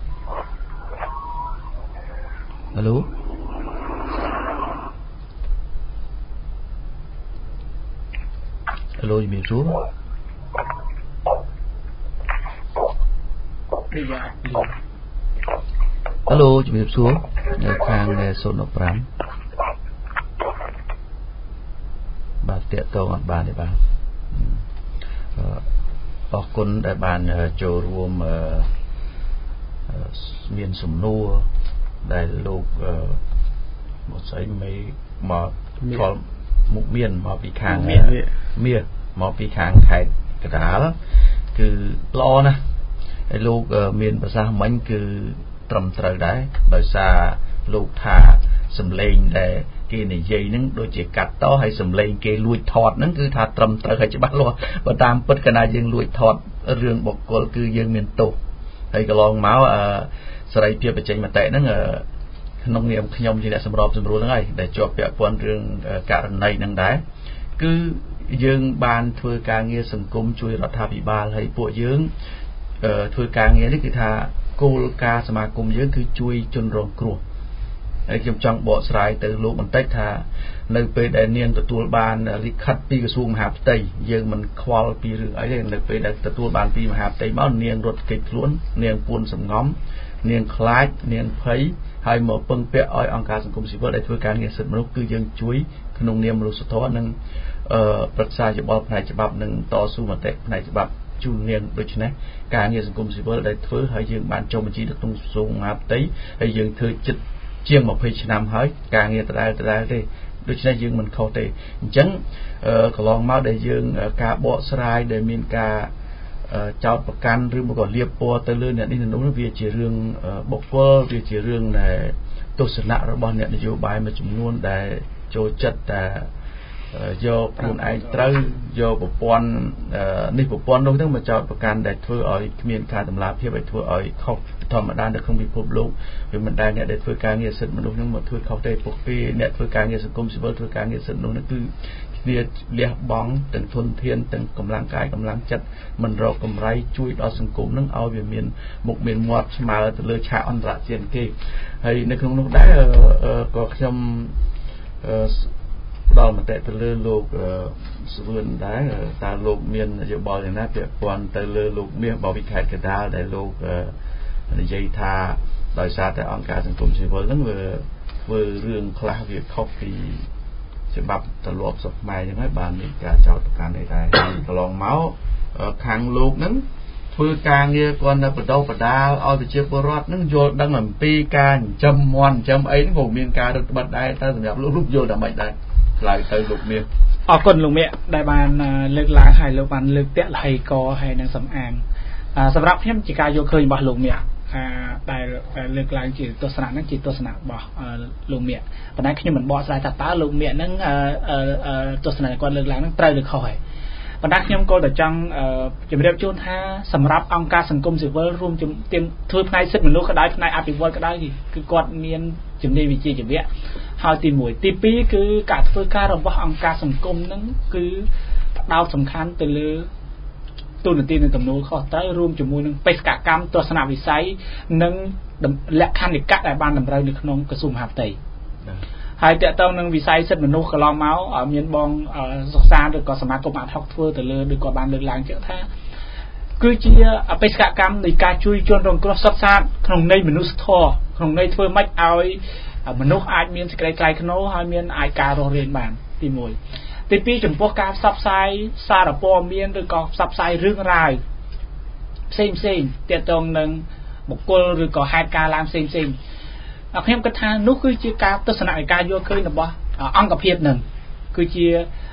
ហៅឡូជំរាបសួរហៅឡូជំរាបសួរនៅខាង015បាទតាក់ទងអត់បានទេបាទអរគុណដែលបានចូលរួមមានសំណួរដែលលោកមកស្អីមេមកខលមុខមានមកពីខាងមកពីខាងខេត្តកណ្ដាលគឺល្អណាស់ហើយលោកមានប្រសាសន៍មិញគឺត្រឹមត្រូវដែរដោយសារលោកថាសម្លេងដែលគេនិយាយហ្នឹងដូចជាកាត់តហើយសម្លេងគេលួចថតហ្នឹងគឺថាត្រឹមត្រូវហើយច្បាស់លាស់បើតាមពិតកាលណាយើងលួចថតរឿងបុគ្គលគឺយើងមានទោសហើយកន្លងមកសេរីភាពបញ្ចេញមតិហ្នឹងក្នុងនាមខ្ញុំជាអ្នកសម្របសម្រួលហ្នឹងហើយដែលជាប់ពាក់ព័ន្ធរឿងករណីហ្នឹងដែរគឺយើងបានធ្វើការងារសង្គមជួយរដ្ឋាភិបាលហើយពួកយើងធ្វើការងារនេះគឺថាគោលការណ៍សមាគមយើងគឺជួយជនរងគ្រោះហើយខ្ញុំចង់បកស្រាយទៅលោកបន្តិចថានៅពេលដែលនាងទទួលបានលិខិតពីក្រសួងមហាផ្ទៃយើងមិនខ្វល់ពីរឿងអីទេនៅពេលដែលទទួលបានពីមហាផ្ទៃមកនាងរត់គេចខ្លួននាងពួនសំងំនាងខ្លាចនាងភ័យហើយមកពឹងពាក់ឲ្យអង្គការសង្គមស៊ីវិលដែលធ្វើការងារសិទ្ធិមនុស្សគឺយើងជួយក្នុងនាមមនុស្សធម៌និងប្រឹក្សាយោបល់ផ្នែកច្បាប់និងតស៊ូមតិផ្នែកច្បាប់ជូននាងដូច្នេះការងារសង្គមស៊ីវិលដែលធ្វើហើយយើងបានចុះបញ្ជីទៅក្នុងក្រសួងមហាផ្ទៃហើយយើងធ្វើចិត្តជាង20ឆ្នាំហើយការងារដដែលទេដូច្នេះយើងមិនខុសទេអញ្ចឹងកន្លងមកដែលយើងការបកស្រាយដែលមានការចោទប្រកាន់ឬមកក៏លៀបពណ៌ទៅលើអ្នកនេះនោះវាជារឿងបុគ្គលវាជារឿងដែលទស្សនៈរបស់អ្នកនយោបាយមួយចំនួនដែលចូលចិត្តតែយកខ្លួនឯងត្រូវយកប្រព័ន្ធនេះប្រព័ន្ធនោះទៅមកចោទប្រកាន់ដែលធ្វើឲ្យគ្មានការតម្លាភាពឲ្យធ្វើឲ្យខុសធម្មតានៅក្នុងពិភពលោកវាមិនដែលអ្នកដែលធ្វើការងារសិទ្ធិមនុស្សនឹងមកធ្វើខុសទេពួកគេអ្នកធ្វើការងារសង្គមស៊ីវិលធ្វើការងារសិទ្ធិមនុស្សនឹងគឺគ្នាលះបង់ទាំងធនធានទាំងកម្លាំងកាយកម្លាំងចិត្តមិនរកកម្រៃជួយដល់សង្គមនឹងឲ្យវាមានមុខមានមាត់ស្មើទៅលើឆាកអន្តរជាតិគេហើយនៅក្នុងនោះដែរក៏ខ្ញុំផ្ដល់មតិទៅលើលោកសវឿនដែរតើលោកមានយោបល់យ៉ាងណាពាក់ព័ន្ធទៅលើលោកមាសបវិខេតកដាលដែលលោកនិយាយថាដោយសារតែអង្គការសង្គមស៊ីវិលហ្នឹងវាធ្វើរឿងខ្លះវាខុសពីច្បាប់ទម្លាប់សុខខ្មែរអញ្ចឹងហើយបានមានការចោទប្រកាន់នេះដែរកន្លងមកខាងលោកហ្នឹងធ្វើការងារគាត់នៅបដោបដាលឲ្យប្រជាពលរដ្ឋហ្នឹងយល់ដឹងអំពីការចិញ្ចឹមមាន់ចិញ្ចឹមអីហ្នឹងក៏មានការរឹតបន្តឹងដែរតែសម្រាប់លោកយល់តែមិនដែរឆ្លើយទៅលោកមាសអរគុណលោកមាសដែលបានលើកឡើងហើយលោកបានលើកពាក្យលហីកហើយនឹងសំអាងសម្រាប់ខ្ញុំជាការយកឃើញរបស់លោកមាសដែលលើកឡើងជាទស្សនៈហ្នឹងជាទស្សនៈរបស់លោកមាសប៉ុន្តែខ្ញុំមិនបកស្រាយថាតើលោកមាសហ្នឹងទស្សនៈគាត់លើកឡើងហ្នឹងត្រូវឬខុសហើយប៉ុន្តែខ្ញុំក៏តែចង់ជម្រាបជូនថាសម្រាប់អង្គការសង្គមស៊ីវិលរួមទាំងធ្វើផ្នែកសិទ្ធិមនុស្សក៏ដោយផ្នែកអភិវឌ្ឍក៏ដោយគឺគាត់មានជំនាញវិជ្ជាជីវៈហើយទី1ទី2គឺការធ្វើការរបស់អង្គការសង្គមហ្នឹងគឺផ្ដោតសំខាន់ទៅលើទូនាទីនិងទំនួលខុសត្រូវរួមជាមួយនឹងបេសកកម្មទស្សនវិស័យនិងលក្ខណ្ឌិកៈដែលបានតម្រូវនៅក្នុងក្រសួងមហាផ្ទៃហើយតើតើនឹងវិស័យសិទ្ធិមនុស្សកន្លងមកមានបងសិក្សាឬក៏សមាគមអាត់ហុកធ្វើទៅលើឬក៏បានលើកឡើងចឹងថាគឺជាបេសកកម្មនៃការជួយជនរងគ្រោះសុខសាន្តក្នុងន័យមនុស្សធម៌ក្នុងន័យធ្វើម៉េចឲ្យមនុស្សអាចមានសេចក្តីថ្លៃថ្នូរហើយមានអាចការរស់រានបានទី1ទី2ចំពោះការផ្សព្វផ្សាយសារព័ត៌មានឬក៏ផ្សព្វផ្សាយរឿងរ៉ាវផ្សេងទាក់ទងនឹងបុគ្គលឬក៏ហេតុការណ៍ឡើងផ្សេងខ្ញុំគិតថានោះគឺជាការទស្សនវិជ្ជាយកឃើញរបស់អង្គភាពនឹងគឺជា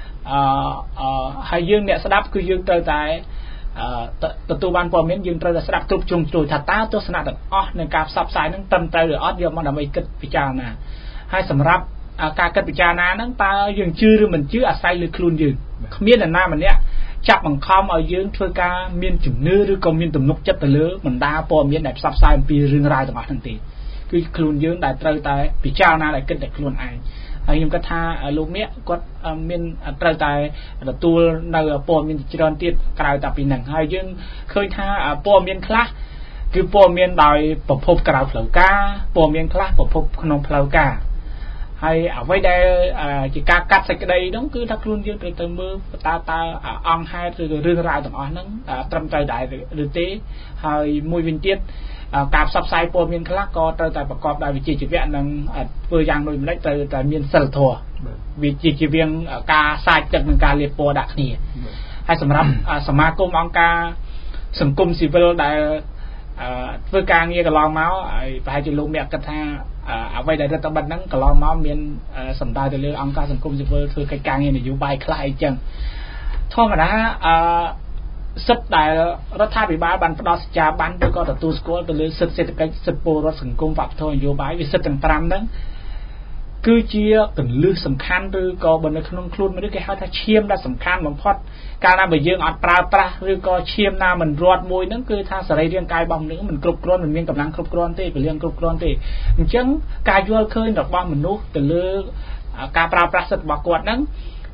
ហើយយើងអ្នកស្ដាប់គឺយើងត្រូវតែទទួលបានព័ត៌មានយើងត្រូវតែស្ដាប់គ្រប់ជ្រុងជ្រោយថាតើទស្សនៈទាំងអស់នៃការផ្សព្វផ្សាយនឹងត្រឹមត្រូវឬអត់យកមកដើម្បីគិតពិចារណាហើយសម្រាប់ការគិតពិចារណាហ្នឹងតើយើងជឿឬមិនជឿអាស្រ័យលើខ្លួនយើងគ្មាននរណាម្នាក់ចាប់បង្ខំឲ្យយើងធ្វើការមានជំនឿឬក៏មានទំនុកចិត្តទៅលើបណ្ដាព័ត៌មានដែលផ្សព្វផ្សាយអំពីរឿងរ៉ាវទាំងអស់ហ្នឹងទេគឺខ្លួនយើងដែលត្រូវតែពិចារណាដែលគិតតែខ្លួនឯងហើយខ្ញុំគិតថាលោកមាសគាត់មានត្រូវតែទទួលនៅព័ត៌មានច្រើនទៀតក្រៅតែពីហ្នឹងហើយយើងឃើញថាព័ត៌មានខ្លះគឺព័ត៌មានដោយប្រភពក្រៅផ្លូវការព័ត៌មានខ្លះប្រភពក្នុងផ្លូវការហើយអ្វីដែលជាការកាត់សេចក្តីហ្នឹងគឺថាខ្លួនយើងត្រូវទៅមើលតើអង្គហេតុឬរឿងរ៉ាវទាំងអស់ហ្នឹងត្រឹមត្រូវដែរឬទេហើយមួយវិញទៀតការផ្សព្វផ្សាយព័ត៌មានខ្លះក៏ត្រូវតែប្រកបដោយវិជ្ជាជីវៈនិងធ្វើយ៉ាងដូចម្តេចត្រូវតែមានសិលធម៌វិជ្ជាជីវៈការសាច់ទឹកនិងការលាបពណ៌ដាក់គ្នាហើយសម្រាប់សមាគមអង្គការសង្គមស៊ីវិលដែលធ្វើការងារកន្លងមកហើយប្រហែលជាលោកអ្នកគិតថាអ្វីដែលរដ្ឋបတ်ហ្នឹងកន្លងមកមានសម្ដៅទៅលើអង្គការសង្គមស៊ីវិលធ្វើកិច្ចការងារនយោបាយខ្លះអីចឹងធម្មតាសិទ្ធិដែលរដ្ឋាភិបាលបានផ្ដល់សច្ចាប័នឬក៏ទទួលស្គាល់ទៅលើសិទ្ធិសេដ្ឋកិច្ចសិទ្ធិពលរដ្ឋសង្គមវប្បធម៌នយោបាយវាសិទ្ធិទាំង5ហ្នឹងគឺជាកន្លឹះសំខាន់ឬក៏បើនៅក្នុងខ្លួនមនុស្សគេហៅថាឈាមដែលសំខាន់បំផុតកាលណាបើយើងអត់ប្រើប្រាស់ឬក៏ឈាមណាមិនរត់មួយហ្នឹងគឺថាសរីរាង្គកាយរបស់មនុស្សមិនគ្រប់គ្រាន់មិនមានកម្លាំងគ្រប់គ្រាន់ទេពលិងគ្រប់គ្រាន់ទេអញ្ចឹងការយល់ឃើញរបស់មនុស្សទៅលើការប្រើប្រាស់សិទ្ធិរបស់គាត់ហ្នឹង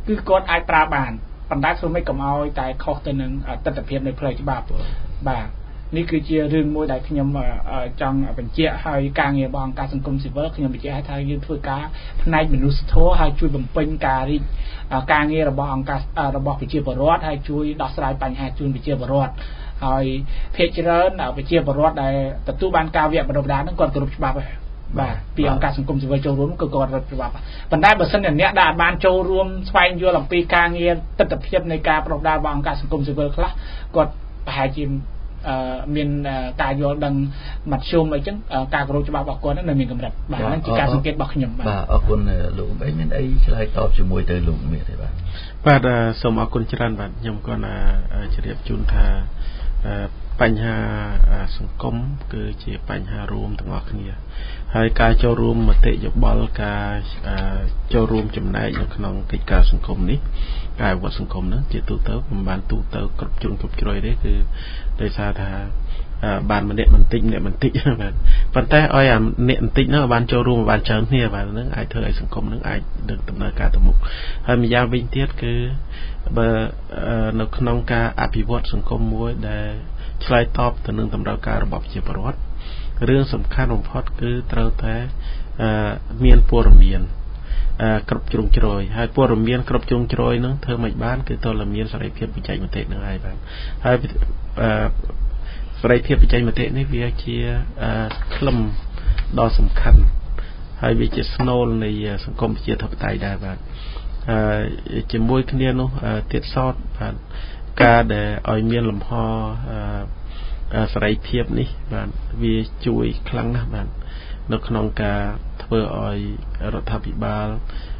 គឺគាត់អាចប្រើបានប៉ុន្តែធ្វើម៉េចកុំឲ្យតែខុសទៅនឹងទស្សនវិជ្ជានៃផ្លូវច្បាប់បាទនេះគឺជារឿងមួយដែលខ្ញុំចង់បញ្ជាក់ឲ្យការងាររបស់អង្គការសង្គមស៊ីវិលខ្ញុំបញ្ជាក់ឲ្យថាយើងធ្វើការផ្នែកមនុស្សធម៌ហើយជួយបំពេញការងាររបស់អង្គការរបស់ប្រជាពលរដ្ឋហើយជួយដោះស្រាយបញ្ហាជូនប្រជាពលរដ្ឋហើយភាគច្រើនប្រជាពលរដ្ឋដែលទទួលបានការវគ្គបណ្ដុះបណ្ដាលហ្នឹងគាត់គោរពច្បាប់ហើយបាទពីអង្គការសង្គមស៊ីវិលចូលរួមគឺគាត់រត់ច្បាប់ប៉ុន្តែបើសិនជាអ្នកដែលបានចូលរួមស្វែងយល់អំពីការងារទស្សនវិជ្ជានៃការបណ្ដុះបណ្ដាលរបស់អង្គការសង្គមស៊ីវិលខ្លះគាត់ប្រហែលជាមានការយល់ដឹងមធ្យមអីចឹងការគោរពច្បាប់របស់គាត់នៅមានកម្រិតបាទហ្នឹងជាការសង្កេតរបស់ខ្ញុំបាទអរគុណលោកអីមានអីឆ្លើយតបជាមួយទៅលោកមានទេបាទសូមអរគុណច្រើនបាទខ្ញុំគាត់ជម្រាបជូនថាបញ្ហាសង្គមគឺជាបញ្ហារួមទាំងអស់គ្នាហើយការចូលរួមមតិយោបល់ការចូលរួមចំណែកនៅក្នុងកិច្ចការសង្គមនេះការអភិវឌ្ឍសង្គមហ្នឹងជាទូទៅមិនបានទូទៅគ្រប់ជ្រុងគ្រប់ជ្រោយទេគឺដោយសារថាបានម្នាក់បន្តិចបាទប៉ុន្តែឲ្យអាអ្នកបន្តិចហ្នឹងបានចូលរួមបានច្រើនគ្នាបាទហ្នឹងអាចធ្វើឲ្យសង្គមហ្នឹងអាចដំណើរការទៅមុខហើយម្យ៉ាងវិញទៀតគឺបើនៅក្នុងការអភិវឌ្ឍសង្គមមួយដែលឆ្លើយតបទៅនឹងតម្រូវការរបស់ប្រជាពលរដ្ឋរឿងសំខាន់បំផុតគឺត្រូវតែមានព័ត៌មានគ្រប់ជ្រុងជ្រោយហើយព័ត៌មានគ្រប់ជ្រុងជ្រោយហ្នឹងធ្វើមិនបានគឺតើមានសេរីភាពបញ្ចេញមតិនឹងហើយបាទហើយសេរីភាពបញ្ចេញមតិនេះវាជាក្លឹមដ៏សំខាន់ហើយវាជាស្នូលនៃសង្គមប្រជាធិបតេយ្យដែរបាទជាមួយគ្នានោះទៀតសតបាទការដែលឲ្យមានលំហសេរីភាពនេះបាទវាជួយខ្លាំងណាស់បាទនៅក្នុងការធ្វើឲ្យរដ្ឋាភិបាល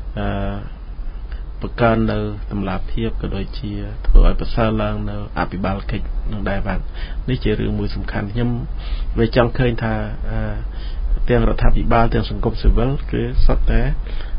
បង្កើននៅតម្លាភាពក៏ដូចជាធ្វើឲ្យប្រសើរឡើងនៅអភិបាលកិច្ចនឹងដែរបាទនេះជារឿងមួយសំខាន់ខ្ញុំវាចង់ឃើញថាទាំងរដ្ឋាភិបាលទាំងសង្គមស៊ីវិលគឺសុទ្ធតែ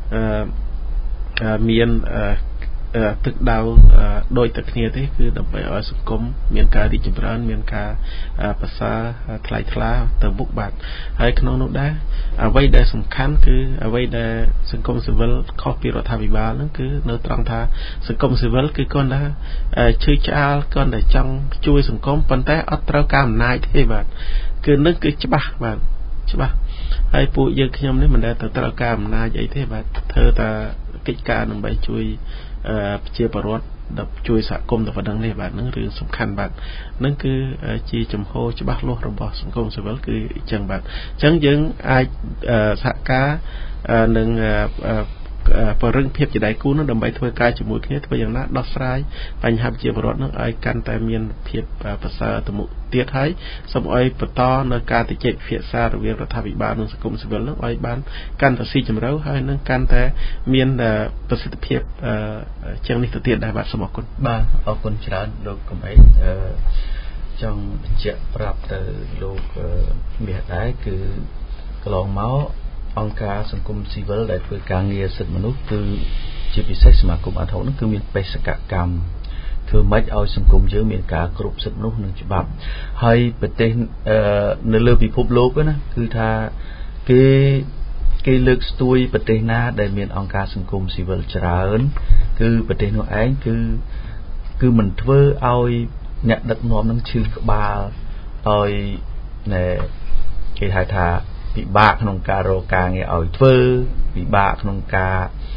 មានទឹកដៅដូចតែគ្នាទេគឺដើម្បីឲ្យសង្គមមានការរីកចម្រើនមានការប្រសើរថ្លៃថ្លាទៅមុខបាទហើយក្នុងនោះដែរអ្វីដែលសំខាន់គឺអ្វីដែលសង្គមស៊ីវិលខុសពីរដ្ឋាភិបាលហ្នឹងគឺនៅត្រង់ថាសង្គមស៊ីវិលគឺគាត់ថាឈឺឆ្អាលគាត់តែចង់ជួយសង្គមប៉ុន្តែអត់ត្រូវការអំណាចទេបាទគឺនឹងគឺច្បាស់បាទច្បាស់ហើយពួកយើងខ្ញុំនេះមិនដែលទៅត្រូវការអំណាចអីទេបាទធ្វើតែកិច្ចការដើម្បីជួយប្រជាពលរដ្ឋដល់ជួយសហគមន៍ទៅប៉ុណ្ណឹងនេះបាទហ្នឹងរឿងសំខាន់បាទហ្នឹងគឺជាចំហច្បាស់លាស់របស់សង្គមស៊ីវិលគឺអញ្ចឹងបាទអញ្ចឹងយើងអាចសហការនឹងពង្រឹងភាពជាដៃគូនោះដើម្បីធ្វើការជាមួយគ្នាធ្វើយ៉ាងណាដោះស្រាយបញ្ហាប្រជាពលរដ្ឋនោះឲ្យកាន់តែមានភាពប្រសើរទៅមុខទៀតហើយសូមឲ្យបន្តនៅការជជែកពិភាក្សារវាងរដ្ឋាភិបាលនិងសង្គមស៊ីវិលនោះឲ្យបានកាន់តែស៊ីជម្រៅហើយនឹងកាន់តែមានប្រសិទ្ធភាពជាងនេះទៅទៀតដែរបាទសូមអរគុណបាទអរគុណច្រើនលោកកំឯងចង់បញ្ជាក់ប្រាប់ទៅលោកមាសដែរគឺកន្លងមកអង្គការសង្គមស៊ីវិលដែលធ្វើការងារសិទ្ធិមនុស្សគឺជាពិសេសសមាគមអាត់ហុកនោះគឺមានបេសកកម្មធ្វើម៉េចឲ្យសង្គមយើងមានការគ្រប់សិទ្ធិមនុស្សនិងច្បាប់ហើយប្រទេសនៅលើពិភពលោកណាគឺថាគេលើកស្ទួយប្រទេសណាដែលមានអង្គការសង្គមស៊ីវិលច្រើនគឺប្រទេសនោះឯងគឺមិនធ្វើឲ្យអ្នកដឹកនាំនឹងឈឺក្បាលឲ្យគេហៅថាពិបាកក្នុងការរកការងារឲ្យធ្វើពិបាកក្នុងការ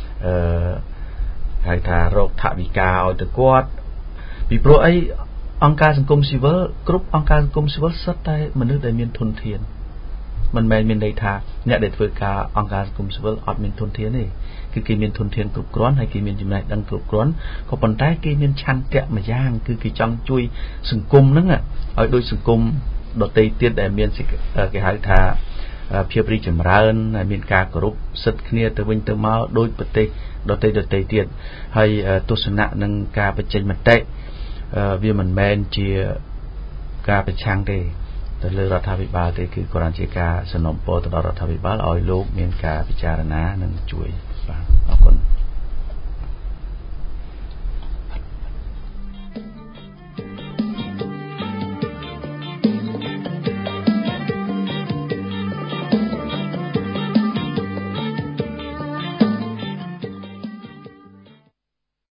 ហៅថារកថវិកាឲ្យទៅគាត់ពីព្រោះអីអង្គការសង្គមស៊ីវិលគ្រប់អង្គការសង្គមស៊ីវិលសុទ្ធតែមនុស្សដែលមានធនធានមិនមែនមានន័យថាអ្នកដែលធ្វើការអង្គការសង្គមស៊ីវិលអត់មានធនធានទេគឺគេមានធនធានគ្រប់គ្រាន់ហើយគេមានចំណេះដឹងគ្រប់គ្រាន់ក៏ប៉ុន្តែគេមានឆន្ទៈមួយយ៉ាងគឺគេចង់ជួយសង្គមហ្នឹងឲ្យដូចសង្គមដទៃទៀតដែលមានគេហៅថាភាពរីកចម្រើនហើយមានការគោរពសិទ្ធិគ្នាទៅវិញទៅមកដោយប្រទេសដទៃទៀតហើយទស្សនៈនឹងការបញ្ចេញមតិវាមិនមែនជាការប្រឆាំងទេទៅលើរដ្ឋាភិបាលទេគឺគ្រាន់ជាការសំណូមពរទៅដល់រដ្ឋាភិបាលឲ្យលោកមានការពិចារណានិងជួយបាទអរគុណ